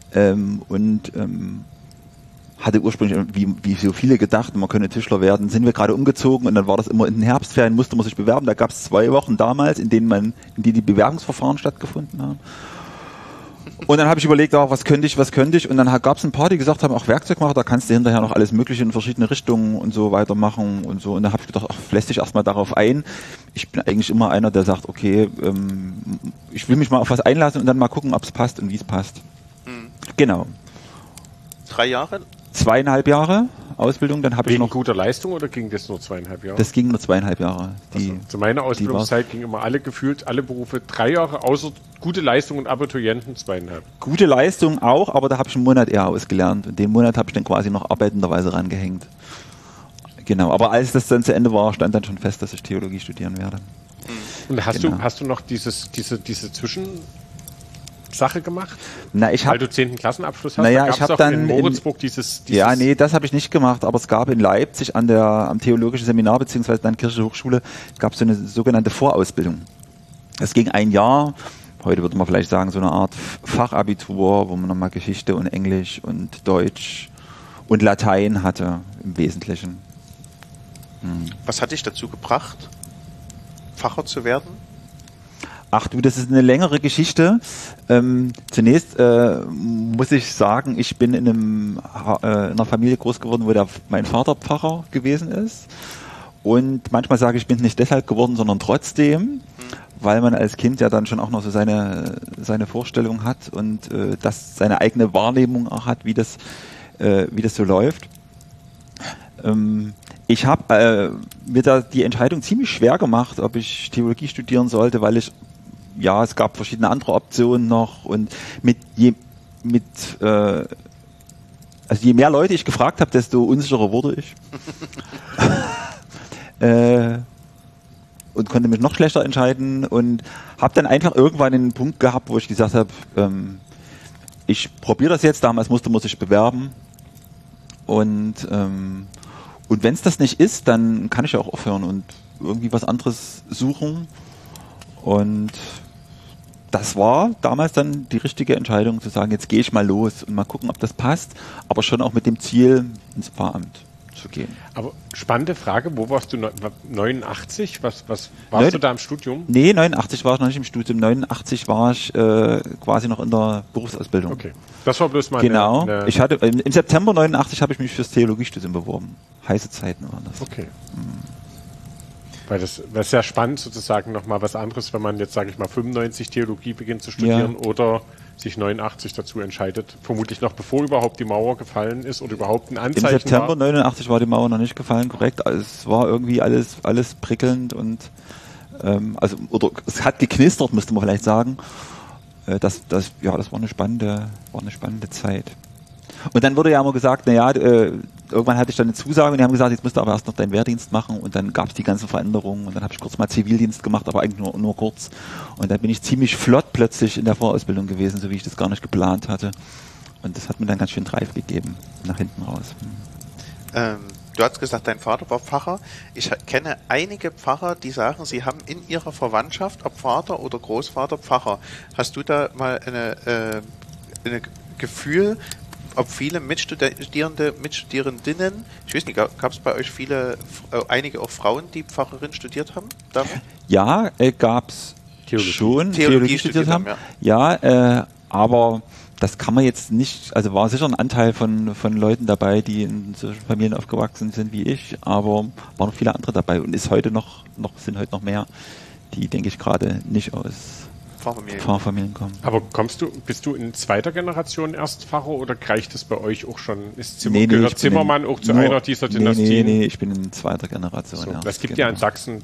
Hatte ursprünglich, wie so viele gedacht, man könne Tischler werden, sind wir gerade umgezogen und dann war das immer in den Herbstferien, musste man sich bewerben. Da gab es 2 Wochen damals, in denen die Bewerbungsverfahren stattgefunden haben. Und dann habe ich überlegt, was könnte ich und dann gab es ein paar, die gesagt haben, auch Werkzeugmacher, da kannst du hinterher noch alles mögliche in verschiedene Richtungen und so weitermachen und so. Und dann habe ich gedacht, lässt dich erstmal darauf ein. Ich bin eigentlich immer einer, der sagt, okay, ich will mich mal auf was einlassen und dann mal gucken, ob es passt und wie es passt. Mhm. Genau. 3 Jahre? 2,5 Jahre Ausbildung, dann habe ich Wegen noch... guter Leistung oder ging das nur 2,5 Jahre? Das ging nur 2,5 Jahre. Zu meiner Ausbildungszeit ging immer alle Berufe 3 Jahre, außer gute Leistung und Abiturienten 2,5. Gute Leistung auch, aber da habe ich einen Monat eher ausgelernt. Und den Monat habe ich dann quasi noch arbeitenderweise rangehängt. Genau, aber als das dann zu Ende war, stand dann schon fest, dass ich Theologie studieren werde. Und hast Genau. du noch diese Zwischensache gemacht? Weil du 10. Klassenabschluss hast? Naja, Da gab's ich habe doch dann in Moritzburg dieses... Ja, nee, das habe ich nicht gemacht, aber es gab in Leipzig am Theologischen Seminar beziehungsweise dann Kirchliche Hochschule gab es so eine sogenannte Vorausbildung. Das ging 1 Jahr, heute würde man vielleicht sagen so eine Art Fachabitur, wo man nochmal Geschichte und Englisch und Deutsch und Latein hatte im Wesentlichen. Was hat dich dazu gebracht, Pfarrer zu werden? Ach du, das ist eine längere Geschichte. Zunächst muss ich sagen, ich bin in einer Familie groß geworden, wo mein Vater Pfarrer gewesen ist. Und manchmal sage ich bin nicht deshalb geworden, sondern trotzdem, weil man als Kind ja dann schon auch noch so seine Vorstellung hat und das seine eigene Wahrnehmung auch hat, wie das so läuft. Ich habe mir da die Entscheidung ziemlich schwer gemacht, ob ich Theologie studieren sollte, weil es gab verschiedene andere Optionen noch und je mehr Leute ich gefragt habe, desto unsicherer wurde ich. Und konnte mich noch schlechter entscheiden und habe dann einfach irgendwann einen Punkt gehabt, wo ich gesagt habe, ich probiere das jetzt, damals musste man sich bewerben und wenn es das nicht ist, dann kann ich ja auch aufhören und irgendwie was anderes suchen. Und das war damals dann die richtige Entscheidung, zu sagen, jetzt gehe ich mal los und mal gucken, ob das passt, aber schon auch mit dem Ziel, ins Pfarramt zu gehen. Aber spannende Frage, wo warst du? 89? Was warst du da im Studium? Nee, 89 war ich noch nicht im Studium. 89 war ich quasi noch in der Berufsausbildung. Okay, das war bloß mal genau. Ich hatte im September 89 habe ich mich fürs Theologiestudium beworben. Heiße Zeiten waren das. Okay. Weil das ist ja spannend sozusagen nochmal was anderes, wenn man jetzt, sage ich mal, 95 Theologie beginnt zu studieren oder sich 89 dazu entscheidet, vermutlich noch bevor überhaupt die Mauer gefallen ist oder überhaupt ein Anzeichen war. Im September 89 war die Mauer noch nicht gefallen, korrekt. Also es war irgendwie alles prickelnd und oder es hat geknistert, müsste man vielleicht sagen. Das war eine spannende Zeit. Und dann wurde ja immer gesagt, irgendwann hatte ich dann eine Zusage und die haben gesagt, jetzt musst du aber erst noch deinen Wehrdienst machen und dann gab es die ganzen Veränderungen und dann habe ich kurz mal Zivildienst gemacht, aber eigentlich nur kurz und dann bin ich ziemlich flott plötzlich in der Vorausbildung gewesen, so wie ich das gar nicht geplant hatte und das hat mir dann ganz schön Drive gegeben, nach hinten raus. Du hast gesagt, dein Vater war Pfarrer. Ich kenne einige Pfarrer, die sagen, sie haben in ihrer Verwandtschaft, ob Vater oder Großvater, Pfarrer. Hast du da mal eine Gefühl, ob viele Mitstudierendinnen, ich weiß nicht, gab es bei euch einige auch Frauen, die Pfarrerin studiert haben? Damals? Ja, gab es schon, Theologie studiert haben. Ja, aber das kann man jetzt nicht, also war sicher ein Anteil von Leuten dabei, die in solchen Familien aufgewachsen sind wie ich, aber waren noch viele andere dabei und sind heute noch mehr, die, denke ich, gerade nicht aus Pfarrfamilien kommen. Aber bist du in zweiter Generation erst Pfarrer oder reicht es bei euch auch schon? Gehört Zimmermann auch zu einer dieser Dynastien? Nee, ich bin in zweiter Generation. So, es gibt ja in Sachsen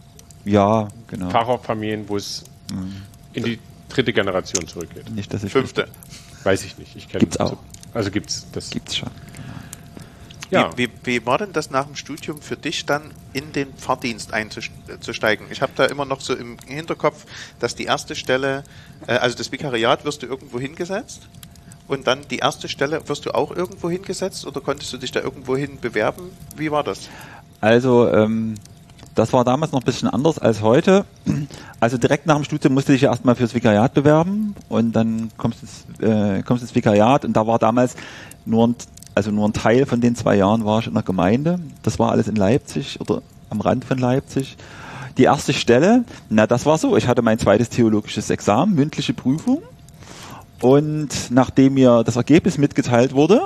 Pfarrerfamilien, wo es in die dritte Generation zurückgeht. Nicht, dass ich fünfte. Weiß ich nicht. Gibt's auch. Also gibt's das. Gibt's schon. Ja. Wie war denn das nach dem Studium für dich dann in den Pfarrdienst einzusteigen? Ich habe da immer noch so im Hinterkopf, dass die erste Stelle, also das Vikariat wirst du irgendwo hingesetzt und dann die erste Stelle wirst du auch irgendwo hingesetzt oder konntest du dich da irgendwo hin bewerben? Wie war das? Also das war damals noch ein bisschen anders als heute. Also direkt nach dem Studium musste ich ja erstmal fürs Vikariat bewerben und dann kommst ins Vikariat und da war damals nur ein Teil von den 2 Jahren war ich in der Gemeinde. Das war alles in Leipzig oder am Rand von Leipzig. Die erste Stelle, das war so. Ich hatte mein zweites theologisches Examen, mündliche Prüfung. Und nachdem mir das Ergebnis mitgeteilt wurde,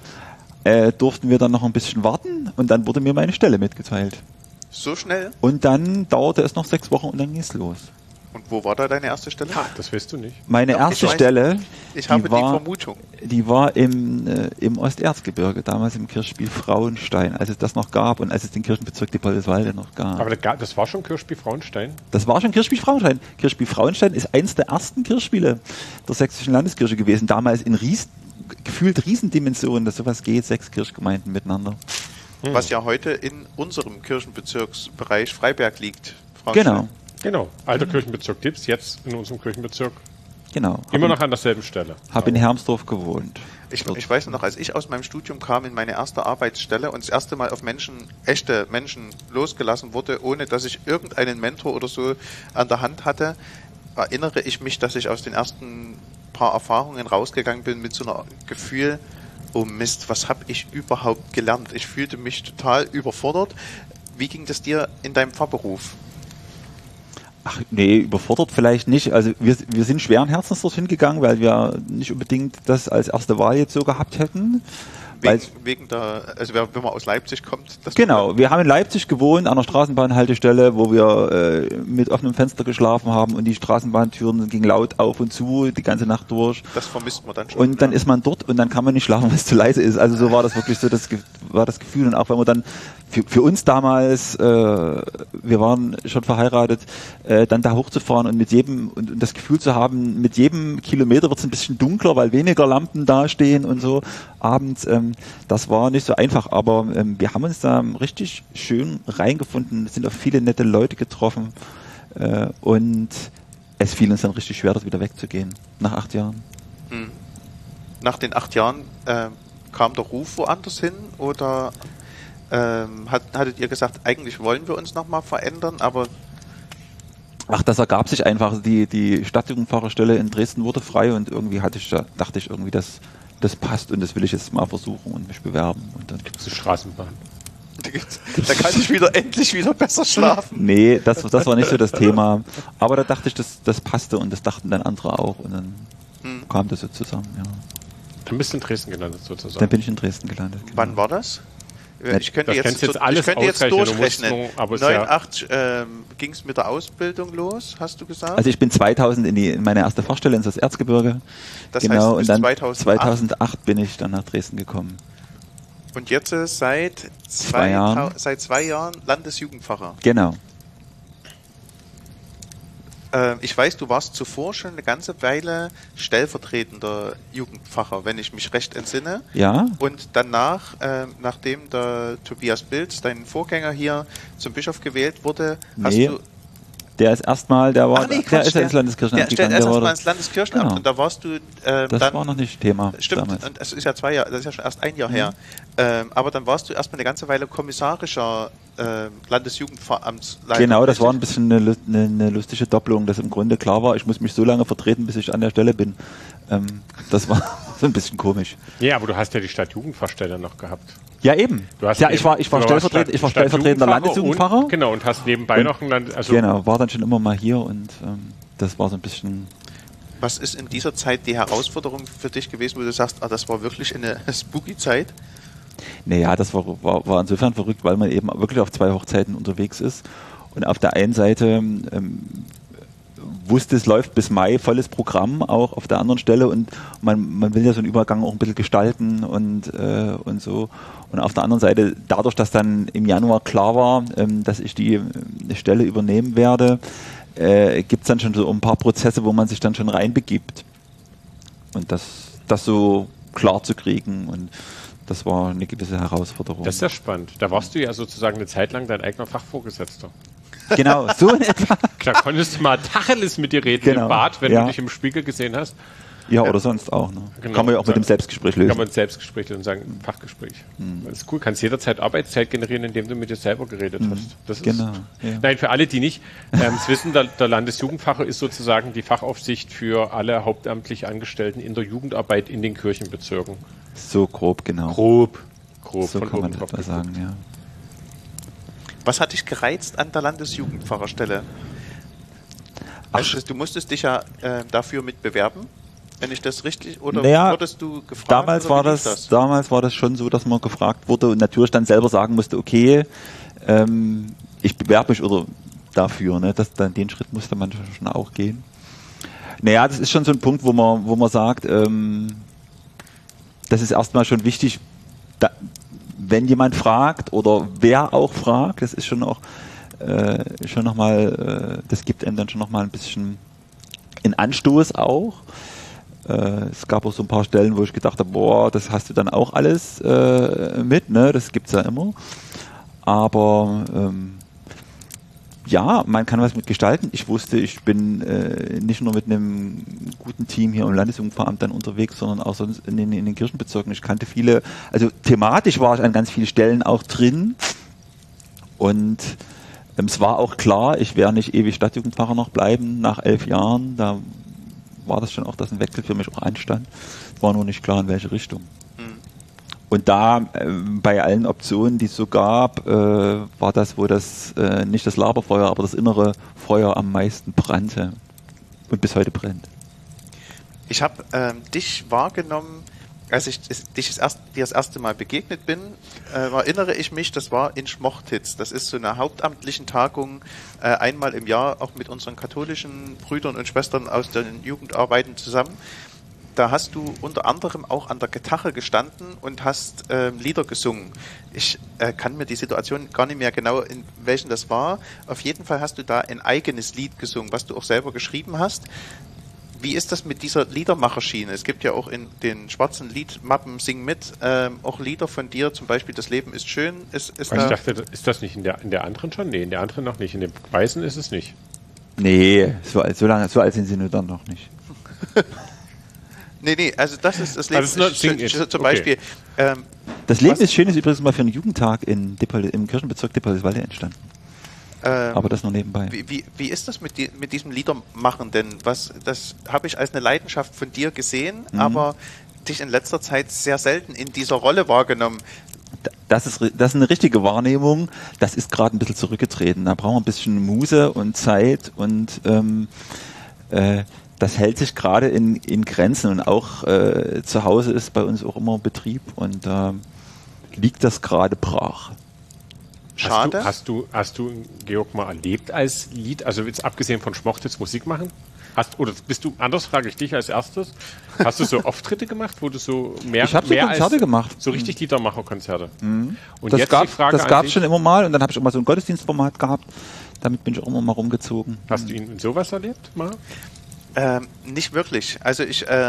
durften wir dann noch ein bisschen warten und dann wurde mir meine Stelle mitgeteilt. So schnell? Und dann dauerte es noch 6 Wochen und dann ging es los. Und wo war da deine erste Stelle? Das weißt du nicht. Meine erste Stelle, ich habe die Vermutung. Die war im Osterzgebirge, damals im Kirchspiel Frauenstein, als es das noch gab und als es den Kirchenbezirk Dippoldiswalde noch gab. Aber das war schon Kirchspiel Frauenstein? Das war schon Kirchspiel Frauenstein. Kirchspiel Frauenstein ist eins der ersten Kirchspiele der Sächsischen Landeskirche gewesen, damals in gefühlt Riesendimensionen, dass sowas geht, 6 Kirchgemeinden miteinander. Was ja heute in unserem Kirchenbezirksbereich Freiberg liegt. Genau, alter Kirchenbezirk Dips, jetzt in unserem Kirchenbezirk. Genau. Immer noch an derselben Stelle. Habe in Hermsdorf gewohnt. Ich weiß noch, als ich aus meinem Studium kam in meine erste Arbeitsstelle und das erste Mal auf echte Menschen losgelassen wurde, ohne dass ich irgendeinen Mentor oder so an der Hand hatte, erinnere ich mich, dass ich aus den ersten paar Erfahrungen rausgegangen bin mit so einem Gefühl, oh Mist, was habe ich überhaupt gelernt? Ich fühlte mich total überfordert. Wie ging das dir in deinem Pfarrberuf? Ach nee, überfordert vielleicht nicht. Also wir sind schweren Herzens dorthin gegangen, weil wir nicht unbedingt das als erste Wahl jetzt so gehabt hätten. Wegen der, also wenn man aus Leipzig kommt. Genau, wir haben in Leipzig gewohnt, an einer Straßenbahnhaltestelle, wo wir mit offenem Fenster geschlafen haben und die Straßenbahntüren gingen laut auf und zu, die ganze Nacht durch. Das vermisst man dann schon. Und dann ist man dort und dann kann man nicht schlafen, weil es zu leise ist. Also so war das wirklich so, das war das Gefühl. Und auch wenn man dann für uns damals, wir waren schon verheiratet, dann da hochzufahren und und das Gefühl zu haben, mit jedem Kilometer wird es ein bisschen dunkler, weil weniger Lampen da stehen und so abends, das war nicht so einfach, aber wir haben uns da richtig schön reingefunden, es sind auch viele nette Leute getroffen und es fiel uns dann richtig schwer, dort wieder wegzugehen, nach 8 Jahren. Nach den 8 Jahren kam der Ruf woanders hin oder hattet ihr gesagt, eigentlich wollen wir uns nochmal verändern, aber... Ach, das ergab sich einfach, die Stadtjugendfahrerstelle in Dresden wurde frei und irgendwie dachte ich irgendwie, das passt und das will ich jetzt mal versuchen und mich bewerben. Und dann gibt es eine Straßenbahn. Da kann ich endlich wieder besser schlafen. Nee, das war nicht so das Thema. Aber da dachte ich, das passte und das dachten dann andere auch und dann kam das so zusammen, ja. Dann bist du in Dresden gelandet sozusagen. Dann bin ich in Dresden gelandet. Genau. Wann war das? Ich könnte jetzt durchrechnen. 89 ging es mit der Ausbildung los, hast du gesagt? Also ich bin 2000 in meine erste Fahrstelle ins Erzgebirge. Das genau, heißt, und dann 2008 bin ich dann nach Dresden gekommen. Und jetzt seit 2 Jahren Landesjugendpfarrer. Genau. Ich weiß, du warst zuvor schon eine ganze Weile stellvertretender Jugendpfarrer, wenn ich mich recht entsinne. Ja. Und danach, nachdem der Tobias Bilz, dein Vorgänger hier, zum Bischof gewählt wurde, hast du... Der ist erstmal, der ist ins Landeskirchenamt gegangen. Der ist erstmal ins Landeskirchenamt, genau. Und da warst du das dann... war noch nicht Thema. Stimmt, damals. Und es ist ja 2 Jahre, das ist ja schon erst 1 Jahr her. Aber dann warst du erstmal eine ganze Weile kommissarischer Landesjugendamtsleiter. Genau, das war ein bisschen eine lustige Doppelung, dass im Grunde klar war, ich muss mich so lange vertreten, bis ich an der Stelle bin. Das war so ein bisschen komisch. Ja, aber du hast ja die Stadtjugendpfarrstelle noch gehabt. Ja, eben. Ich war stellvertretender Landesjugendpfarrer. Genau, und hast nebenbei noch ein Genau, war dann schon immer mal hier und das war so ein bisschen... Was ist in dieser Zeit die Herausforderung für dich gewesen, wo du sagst, das war wirklich eine spooky Zeit? Naja, das war insofern verrückt, weil man eben wirklich auf 2 Hochzeiten unterwegs ist und auf der einen Seite wusste, es läuft bis Mai volles Programm, auch auf der anderen Stelle und man will ja so einen Übergang auch ein bisschen gestalten und so. Und auf der anderen Seite, dadurch, dass dann im Januar klar war, dass ich die Stelle übernehmen werde, gibt es dann schon so ein paar Prozesse, wo man sich dann schon reinbegibt. Und das so klar zu kriegen und das war eine gewisse Herausforderung. Das ist ja spannend. Da warst du ja sozusagen eine Zeit lang dein eigener Fachvorgesetzter. Genau, so in etwa. Da konntest du mal Tacheles mit dir reden im Bad, wenn du dich im Spiegel gesehen hast. Ja, oder sonst auch. Ne? Genau. Kann man ja auch mit dem Selbstgespräch lösen. Kann man Selbstgespräch lösen und sagen, Fachgespräch. Das ist cool. Kannst jederzeit Arbeitszeit generieren, indem du mit dir selber geredet hast. Das genau. Ist, Nein, für alle, die nicht es wissen, der Landesjugendpfarrer ist sozusagen die Fachaufsicht für alle hauptamtlich Angestellten in der Jugendarbeit in den Kirchenbezirken. So grob, genau. Grob. So kann man das sagen, ja. Was hat dich gereizt an der Landesjugendpfarrerstelle? Also, du musstest dich ja dafür mitbewerben, wenn ich das richtig, oder wurdest du gefragt? Damals war das schon so, dass man gefragt wurde und natürlich dann selber sagen musste, okay, ich bewerbe mich oder dafür, ne? Den Schritt musste man schon auch gehen. Naja, das ist schon so ein Punkt, wo man sagt, das ist erstmal schon wichtig, wenn jemand fragt oder wer auch fragt, das ist schon auch schon nochmal, das gibt einem dann schon nochmal ein bisschen einen Anstoß auch. Es gab auch so ein paar Stellen, wo ich gedacht habe, boah, das hast du dann auch alles mit, ne? Das gibt's ja immer. Aber ja, man kann was mit gestalten. Ich wusste, ich bin nicht nur mit einem guten Team hier im Landesjugendveramt dann unterwegs, sondern auch sonst in den Kirchenbezirken. Ich kannte viele, also thematisch war ich an ganz vielen Stellen auch drin und es war auch klar, ich werde nicht ewig Stadtjugendpfarrer noch bleiben, nach 11 Jahren, da war das schon auch, dass ein Wechsel für mich auch anstand. War nur nicht klar, in welche Richtung. Und da bei allen Optionen, die es so gab, war das, wo das nicht das Laberfeuer, aber das innere Feuer am meisten brannte und bis heute brennt. Ich habe dich wahrgenommen, als ich dir das erste Mal begegnet bin, erinnere ich mich, das war in Schmochtitz. Das ist so eine hauptamtlichen Tagung, einmal im Jahr, auch mit unseren katholischen Brüdern und Schwestern aus den Jugendarbeiten zusammen. Da hast du unter anderem auch an der Gitarre gestanden und hast Lieder gesungen. Ich kann mir die Situation gar nicht mehr genau, in welchen das war. Auf jeden Fall hast du da ein eigenes Lied gesungen, was du auch selber geschrieben hast. Wie ist das mit dieser Liedermacherschiene? Es gibt ja auch in den schwarzen Liedmappen Sing mit auch Lieder von dir, zum Beispiel Das Leben ist schön. Ich dachte, ist das nicht in der anderen schon? Nee, in der anderen noch nicht. In dem Weißen ist es nicht. Nee, so alt sind sie nur dann noch nicht. Nee, also das ist das Leben Also ist schön. Zum Beispiel. Das Leben ist schön ist übrigens mal für einen Jugendtag im Kirchenbezirk Dippoldiswalde entstanden. Aber das nur nebenbei. Wie ist das mit diesem Liedermachen denn? Das habe ich als eine Leidenschaft von dir gesehen, aber dich in letzter Zeit sehr selten in dieser Rolle wahrgenommen. Das ist eine richtige Wahrnehmung. Das ist gerade ein bisschen zurückgetreten. Da brauchen wir ein bisschen Muße und Zeit und das hält sich gerade in Grenzen und auch zu Hause ist bei uns auch immer Betrieb und liegt das gerade brach. Schade. Hast du Georg mal erlebt als Lied, also jetzt abgesehen von Schmochtitz Musik machen? Anders frage ich dich als erstes, hast du so Auftritte gemacht, wo du so ich habe so Konzerte gemacht. So richtig Liedermacher-Konzerte. Und das gab es schon immer mal und dann habe ich auch mal so ein Gottesdienstformat gehabt, damit bin ich auch immer mal rumgezogen. Hast du ihn in sowas erlebt mal? Nicht wirklich. Also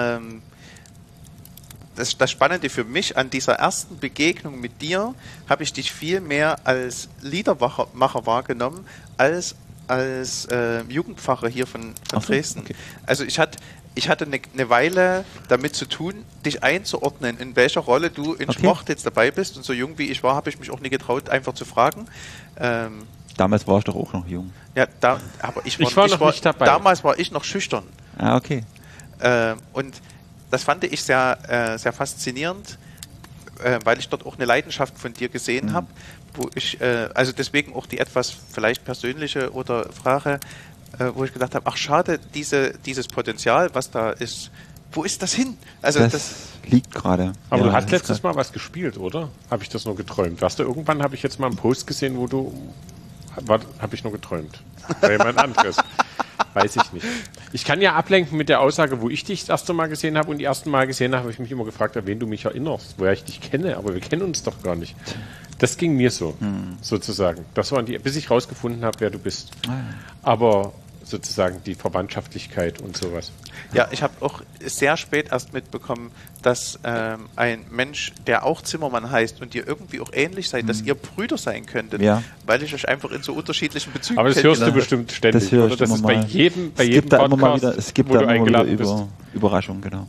das Spannende für mich an dieser ersten Begegnung mit dir, habe ich dich viel mehr als Liedermacher wahrgenommen, als Jugendpfarrer hier von Dresden. Okay. Also ich hatte eine Weile damit zu tun, dich einzuordnen, in welcher Rolle du in Schmochtitz dabei bist. Und so jung wie ich war, habe ich mich auch nie getraut, einfach zu fragen. Damals war ich doch auch noch jung. Ja, aber ich war noch nicht dabei. Damals war ich noch schüchtern. Ah, okay. Und das fand ich sehr, sehr faszinierend, weil ich dort auch eine Leidenschaft von dir gesehen habe, wo ich, also deswegen auch die etwas vielleicht persönliche oder Frage, wo ich gedacht habe, ach schade, dieses Potenzial, was da ist, wo ist das hin? Also das liegt gerade. Aber du hast letztes Mal was gespielt, oder? Habe ich das nur geträumt? Irgendwann habe ich jetzt mal einen Post gesehen, wo du, habe ich nur geträumt. Bei jemand anderes. Weiß ich nicht. Ich kann ja ablenken mit der Aussage, wo ich dich das erste Mal gesehen habe und die ersten Mal gesehen habe, habe ich mich immer gefragt, an wen du mich erinnerst, woher ich dich kenne, aber wir kennen uns doch gar nicht. Das ging mir so, sozusagen. Das waren bis ich rausgefunden habe, wer du bist. Aber sozusagen die Verwandtschaftlichkeit und sowas. Ja, ich habe auch sehr spät erst mitbekommen, dass ein Mensch, der auch Zimmermann heißt und dir irgendwie auch ähnlich seid, dass ihr Brüder sein könntet, weil ich euch einfach in so unterschiedlichen Bezügen kenne. Aber das hörst du bestimmt ständig, oder? Das ist bei jedem Podcast, es gibt da immer wieder Überraschungen, genau.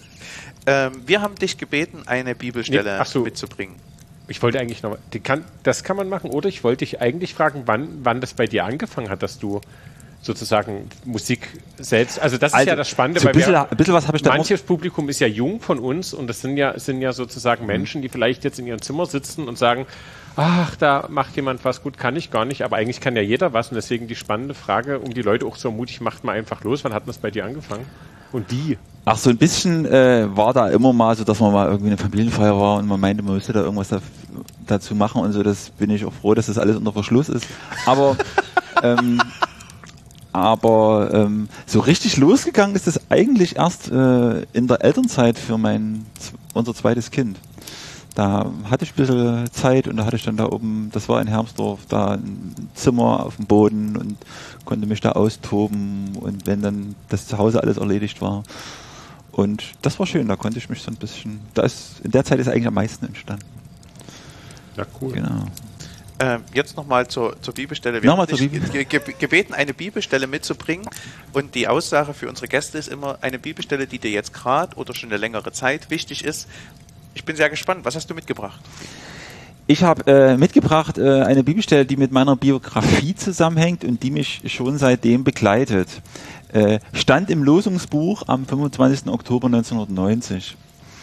Wir haben dich gebeten, eine Bibelstelle mitzubringen. Ich wollte eigentlich noch, das kann man machen, oder? Ich wollte dich eigentlich fragen, wann das bei dir angefangen hat, dass du sozusagen Musik selbst, also das ist ja das Spannende, so ein bisschen was habe ich da. Manches Publikum ist ja jung von uns und das sind ja sozusagen Menschen, die vielleicht jetzt in ihrem Zimmer sitzen und sagen, ach, da macht jemand was, gut, kann ich gar nicht, aber eigentlich kann ja jeder was und deswegen die spannende Frage, um die Leute auch so mutig, macht mal einfach los, wann hat das bei dir angefangen? Und die? Ach, so ein bisschen war da immer mal so, dass man mal irgendwie eine Familienfeier war und man meinte, man müsste da irgendwas dazu machen und so, das bin ich auch froh, dass das alles unter Verschluss ist, aber so richtig losgegangen ist es eigentlich erst in der Elternzeit für unser zweites Kind. Da hatte ich ein bisschen Zeit und da hatte ich dann da oben, das war in Hermsdorf, da ein Zimmer auf dem Boden und konnte mich da austoben und wenn dann das zu Hause alles erledigt war. Und das war schön, da konnte ich mich so ein bisschen, in der Zeit ist eigentlich am meisten entstanden. Ja, cool. Genau. Jetzt nochmal zur Bibelstelle. Wir haben dich gebeten, eine Bibelstelle mitzubringen und die Aussage für unsere Gäste ist immer eine Bibelstelle, die dir jetzt gerade oder schon eine längere Zeit wichtig ist. Ich bin sehr gespannt. Was hast du mitgebracht? Ich habe mitgebracht eine Bibelstelle, die mit meiner Biografie zusammenhängt und die mich schon seitdem begleitet. Stand im Losungsbuch am 25. Oktober 1990.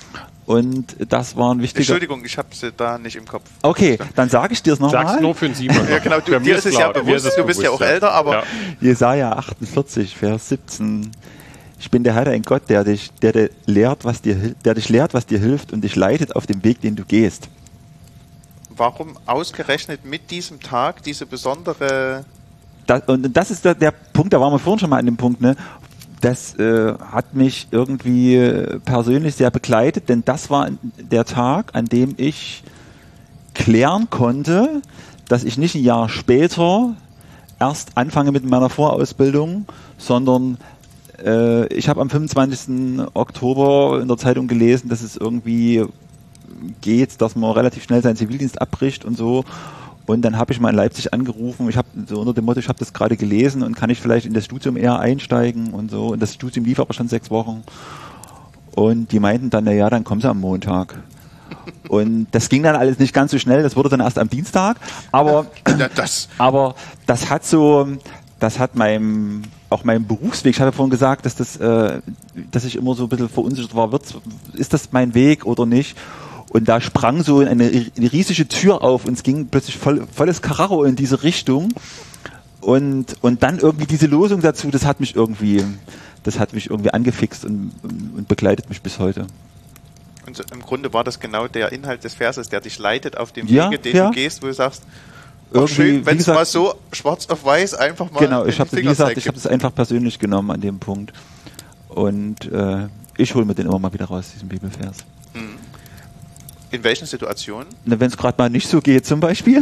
Und das war ein wichtiger... Entschuldigung, ich habe sie da nicht im Kopf. Okay, dann sage ich dir es nochmal. Sag's nur für den Simon. Ja, genau, dir ist es ja bewusst, du bist ja auch älter, aber... Ja. Jesaja 48, Vers 17. Ich bin der Herr, dein Gott, der dich lehrt, was dir hilft und dich leitet auf dem Weg, den du gehst. Warum ausgerechnet mit diesem Tag diese besondere... Und das ist der Punkt, da waren wir vorhin schon mal an dem Punkt, ne? Das hat mich irgendwie persönlich sehr begleitet, denn das war der Tag, an dem ich klären konnte, dass ich nicht ein Jahr später erst anfange mit meiner Vorausbildung, sondern ich habe am 25. Oktober in der Zeitung gelesen, dass es irgendwie geht, dass man relativ schnell seinen Zivildienst abbricht und so. Und dann habe ich mal in Leipzig angerufen, ich habe so unter dem Motto, ich habe das gerade gelesen und kann ich vielleicht in das Studium eher einsteigen und so. Und das Studium lief aber schon 6 Wochen. Und die meinten dann, naja, dann kommen sie am Montag. Und das ging dann alles nicht ganz so schnell, das wurde dann erst am Dienstag. Aber das hat meinem Berufsweg, ich hatte vorhin gesagt, dass ich immer so ein bisschen verunsichert war, ist das mein Weg oder nicht? Und da sprang so eine riesige Tür auf und es ging plötzlich volles Karacho in diese Richtung. Und dann irgendwie diese Losung dazu, das hat mich irgendwie angefixt und begleitet mich bis heute. Und im Grunde war das genau der Inhalt des Verses, der dich leitet auf dem Wege, den du gehst, wo du sagst, schön, wenn es mal so schwarz auf weiß einfach mal genau, ich habe das einfach persönlich genommen an dem Punkt. Und ich hole mir den immer mal wieder raus, diesen Bibelvers. In welchen Situationen? Wenn es gerade mal nicht so geht, zum Beispiel.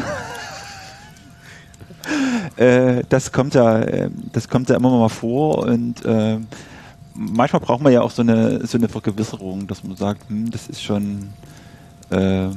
Das kommt ja immer mal vor und manchmal braucht man ja auch so eine Vergewisserung, dass man sagt, das ist schon der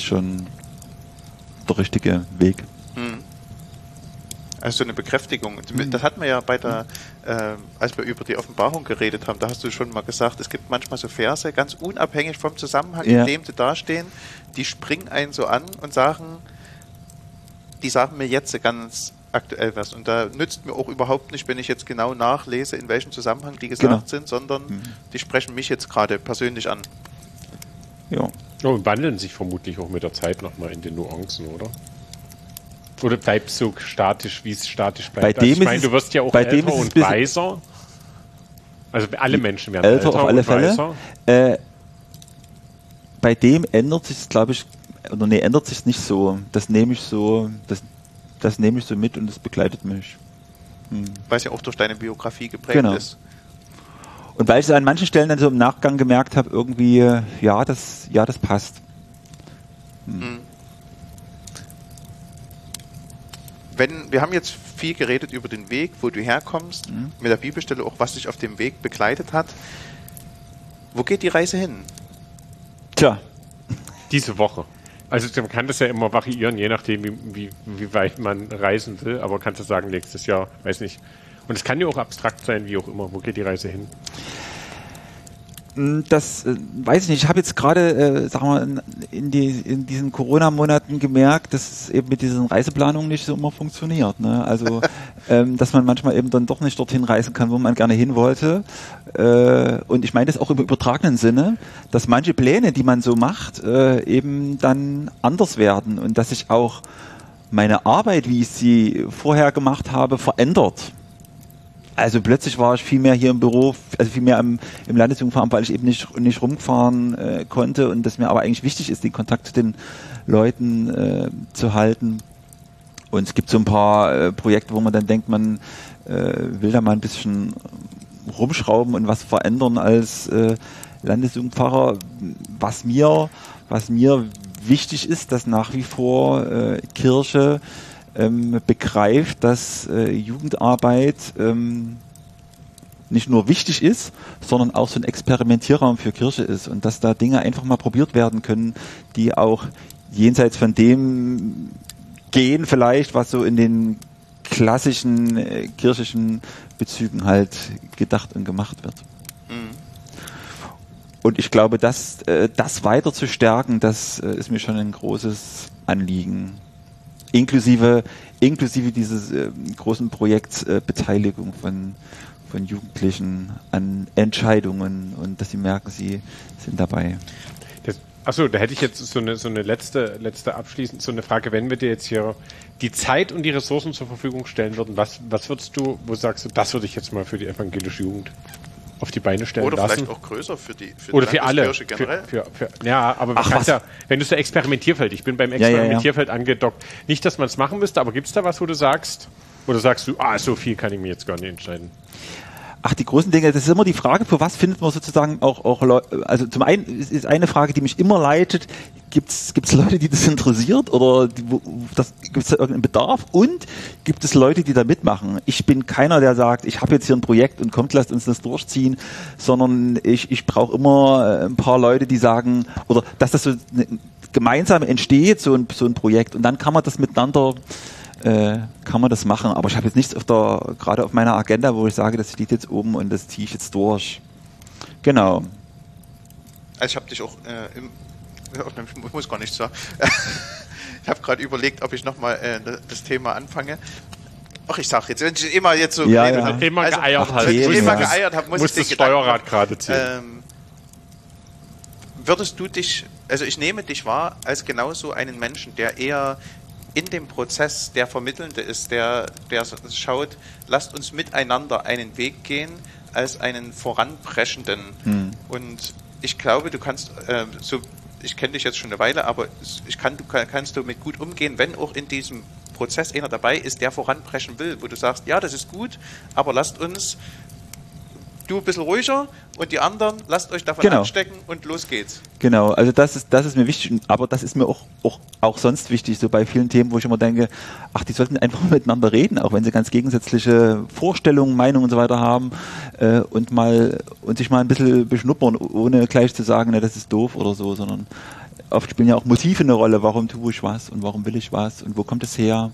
richtige Weg. Also so eine Bekräftigung. Das hatten wir ja bei der, als wir über die Offenbarung geredet haben, da hast du schon mal gesagt, es gibt manchmal so Verse, ganz unabhängig vom Zusammenhang, in dem sie dastehen, die springen einen so an und sagen mir jetzt ganz aktuell was. Und da nützt mir auch überhaupt nicht, wenn ich jetzt genau nachlese, in welchem Zusammenhang die gesagt sind, sondern die sprechen mich jetzt gerade persönlich an. Ja. Und wandeln sich vermutlich auch mit der Zeit nochmal in den Nuancen, oder? Oder bleibt es so statisch, wie es statisch bleibt? Bei dem ich meine, du wirst ja auch älter und weiser. Also alle Menschen werden älter auf alle und Fälle. weiser. Bei dem ändert sich, glaube ich, ändert sich nicht so. Das nehme ich so mit und das begleitet mich. Weil es ja auch durch deine Biografie geprägt ist. Und weil ich es an manchen Stellen dann so im Nachgang gemerkt habe, irgendwie, das passt. Wir haben jetzt viel geredet über den Weg, wo du herkommst, mit der Bibelstelle auch, was dich auf dem Weg begleitet hat. Wo geht die Reise hin? Tja. Diese Woche. Also man kann das ja immer variieren, je nachdem, wie weit man reisen will, aber kannst du sagen, nächstes Jahr, weiß nicht. Und es kann ja auch abstrakt sein, wie auch immer. Wo geht die Reise hin? Das weiß ich nicht. Ich habe jetzt gerade, in diesen Corona-Monaten gemerkt, dass es eben mit diesen Reiseplanungen nicht so immer funktioniert. Ne? Also, dass man manchmal eben dann doch nicht dorthin reisen kann, wo man gerne hin wollte. Und ich meine das auch im übertragenen Sinne, dass manche Pläne, die man so macht, eben dann anders werden und dass sich auch meine Arbeit, wie ich sie vorher gemacht habe, verändert. Also plötzlich war ich viel mehr hier im Büro, also viel mehr im Landesjugendveramt, weil ich eben nicht rumfahren konnte und das mir aber eigentlich wichtig ist, den Kontakt zu den Leuten zu halten. Und es gibt so ein paar Projekte, wo man dann denkt, man will da mal ein bisschen rumschrauben und was verändern als Landesjugendpfarrer. Was mir wichtig ist, dass nach wie vor Kirche begreift, dass Jugendarbeit nicht nur wichtig ist, sondern auch so ein Experimentierraum für Kirche ist und dass da Dinge einfach mal probiert werden können, die auch jenseits von dem gehen vielleicht, was so in den klassischen kirchlichen Bezügen halt gedacht und gemacht wird. Und ich glaube, das weiter zu stärken, das ist mir schon ein großes Anliegen. Inklusive dieses großen Projekts Beteiligung von Jugendlichen an Entscheidungen und dass sie merken, sie sind dabei. Achso, da hätte ich jetzt so eine letzte abschließend, so eine Frage, wenn wir dir jetzt hier die Zeit und die Ressourcen zur Verfügung stellen würden, was würdest du, wo sagst du, das würde ich jetzt mal für die evangelische Jugend auf die Beine stellen oder lassen? Vielleicht auch größer für die oder für alle. Generell. Ja, aber wenn du so Experimentierfeld, ich bin beim Experimentierfeld angedockt, nicht, dass man es machen müsste, aber gibt es da was, wo du sagst, oder sagst du, so viel kann ich mir jetzt gar nicht entscheiden? Ach, die großen Dinge, das ist immer die Frage, für was findet man sozusagen auch Leute, also zum einen ist eine Frage, die mich immer leitet, gibt's Leute, die das interessiert oder gibt es da irgendeinen Bedarf und gibt es Leute, die da mitmachen? Ich bin keiner, der sagt, ich habe jetzt hier ein Projekt und kommt, lasst uns das durchziehen, sondern ich brauche immer ein paar Leute, die sagen, oder dass das so gemeinsam entsteht, so ein Projekt und dann kann man das miteinander kann man das machen, aber ich habe jetzt nichts gerade auf meiner Agenda, wo ich sage, das liegt jetzt oben und das ziehe ich jetzt durch. Genau. Also ich habe dich auch ich muss gar nichts sagen. Ich habe gerade überlegt, ob ich nochmal das Thema anfange. Ach, ich sage jetzt, wenn ich immer jetzt so geeiert habe, muss ich das Steuerrad gerade ziehen. Würdest du dich, also ich nehme dich wahr als genauso einen Menschen, der eher in dem Prozess der Vermittelnde ist, der schaut, lasst uns miteinander einen Weg gehen, als einen voranpreschenden. Und ich glaube, du kannst, ich kenne dich jetzt schon eine Weile, aber kannst du mit gut umgehen, wenn auch in diesem Prozess einer dabei ist, der voranpreschen will, wo du sagst, ja, das ist gut, aber lasst uns, du ein bisschen ruhiger und die anderen, lasst euch davon anstecken und los geht's. Genau, also das ist mir wichtig, aber das ist mir auch sonst wichtig, so bei vielen Themen, wo ich immer denke, die sollten einfach miteinander reden, auch wenn sie ganz gegensätzliche Vorstellungen, Meinungen und so weiter haben und sich mal ein bisschen beschnuppern, ohne gleich zu sagen, das ist doof oder so, sondern oft spielen ja auch Motive eine Rolle, warum tue ich was und warum will ich was und wo kommt es her.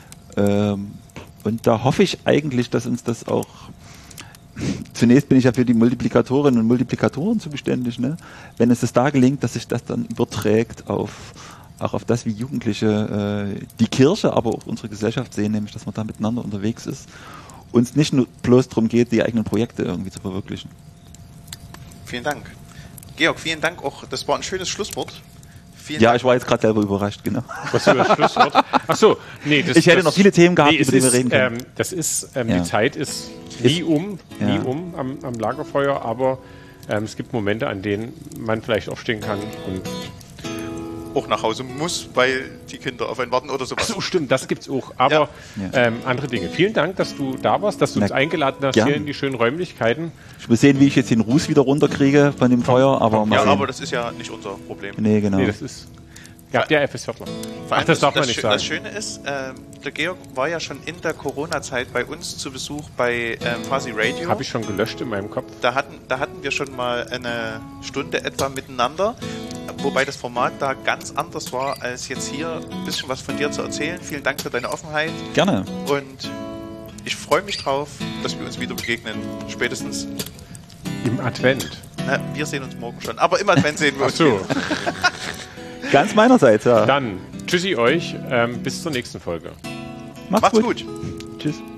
Und da hoffe ich eigentlich, dass uns das auch zunächst bin ich ja für die Multiplikatorinnen und Multiplikatoren zuständig, ne? Wenn es da gelingt, dass sich das dann überträgt auch auf das, wie Jugendliche die Kirche, aber auch unsere Gesellschaft sehen, nämlich, dass man da miteinander unterwegs ist, uns nicht nur bloß darum geht, die eigenen Projekte irgendwie zu verwirklichen. Vielen Dank. Georg, vielen Dank auch, das war ein schönes Schlusswort. Ich war jetzt gerade selber überrascht, genau. Was für das Schlusswort? Achso, nee. Ich hätte noch viele Themen gehabt, über die wir reden können. Die Zeit ist nie am Lagerfeuer, aber es gibt Momente, an denen man vielleicht aufstehen kann und auch nach Hause muss, weil die Kinder auf einen warten oder sowas. Achso, stimmt, das gibt's auch. Aber andere Dinge. Vielen Dank, dass du da warst, dass du uns eingeladen hast hier in die schönen Räumlichkeiten. Ich muss sehen, wie ich jetzt den Ruß wieder runterkriege von dem Feuer. Aber aber das ist ja nicht unser Problem. Nee, genau. Nee, das ist... Ihr habt ja FSJ noch. Ach, das darf man nicht sagen. Das Schöne ist, der Georg war ja schon in der Corona-Zeit bei uns zu Besuch bei Fuzzy Radio. Habe ich schon gelöscht in meinem Kopf. Da hatten wir schon mal eine Stunde etwa miteinander, wobei das Format da ganz anders war, als jetzt hier ein bisschen was von dir zu erzählen. Vielen Dank für deine Offenheit. Gerne. Und ich freue mich drauf, dass wir uns wieder begegnen. Spätestens im Advent. Wir sehen uns morgen schon, aber im Advent sehen wir uns. Ach so. Ganz meinerseits, ja. Dann tschüssi euch, bis zur nächsten Folge. Macht's gut. Tschüss.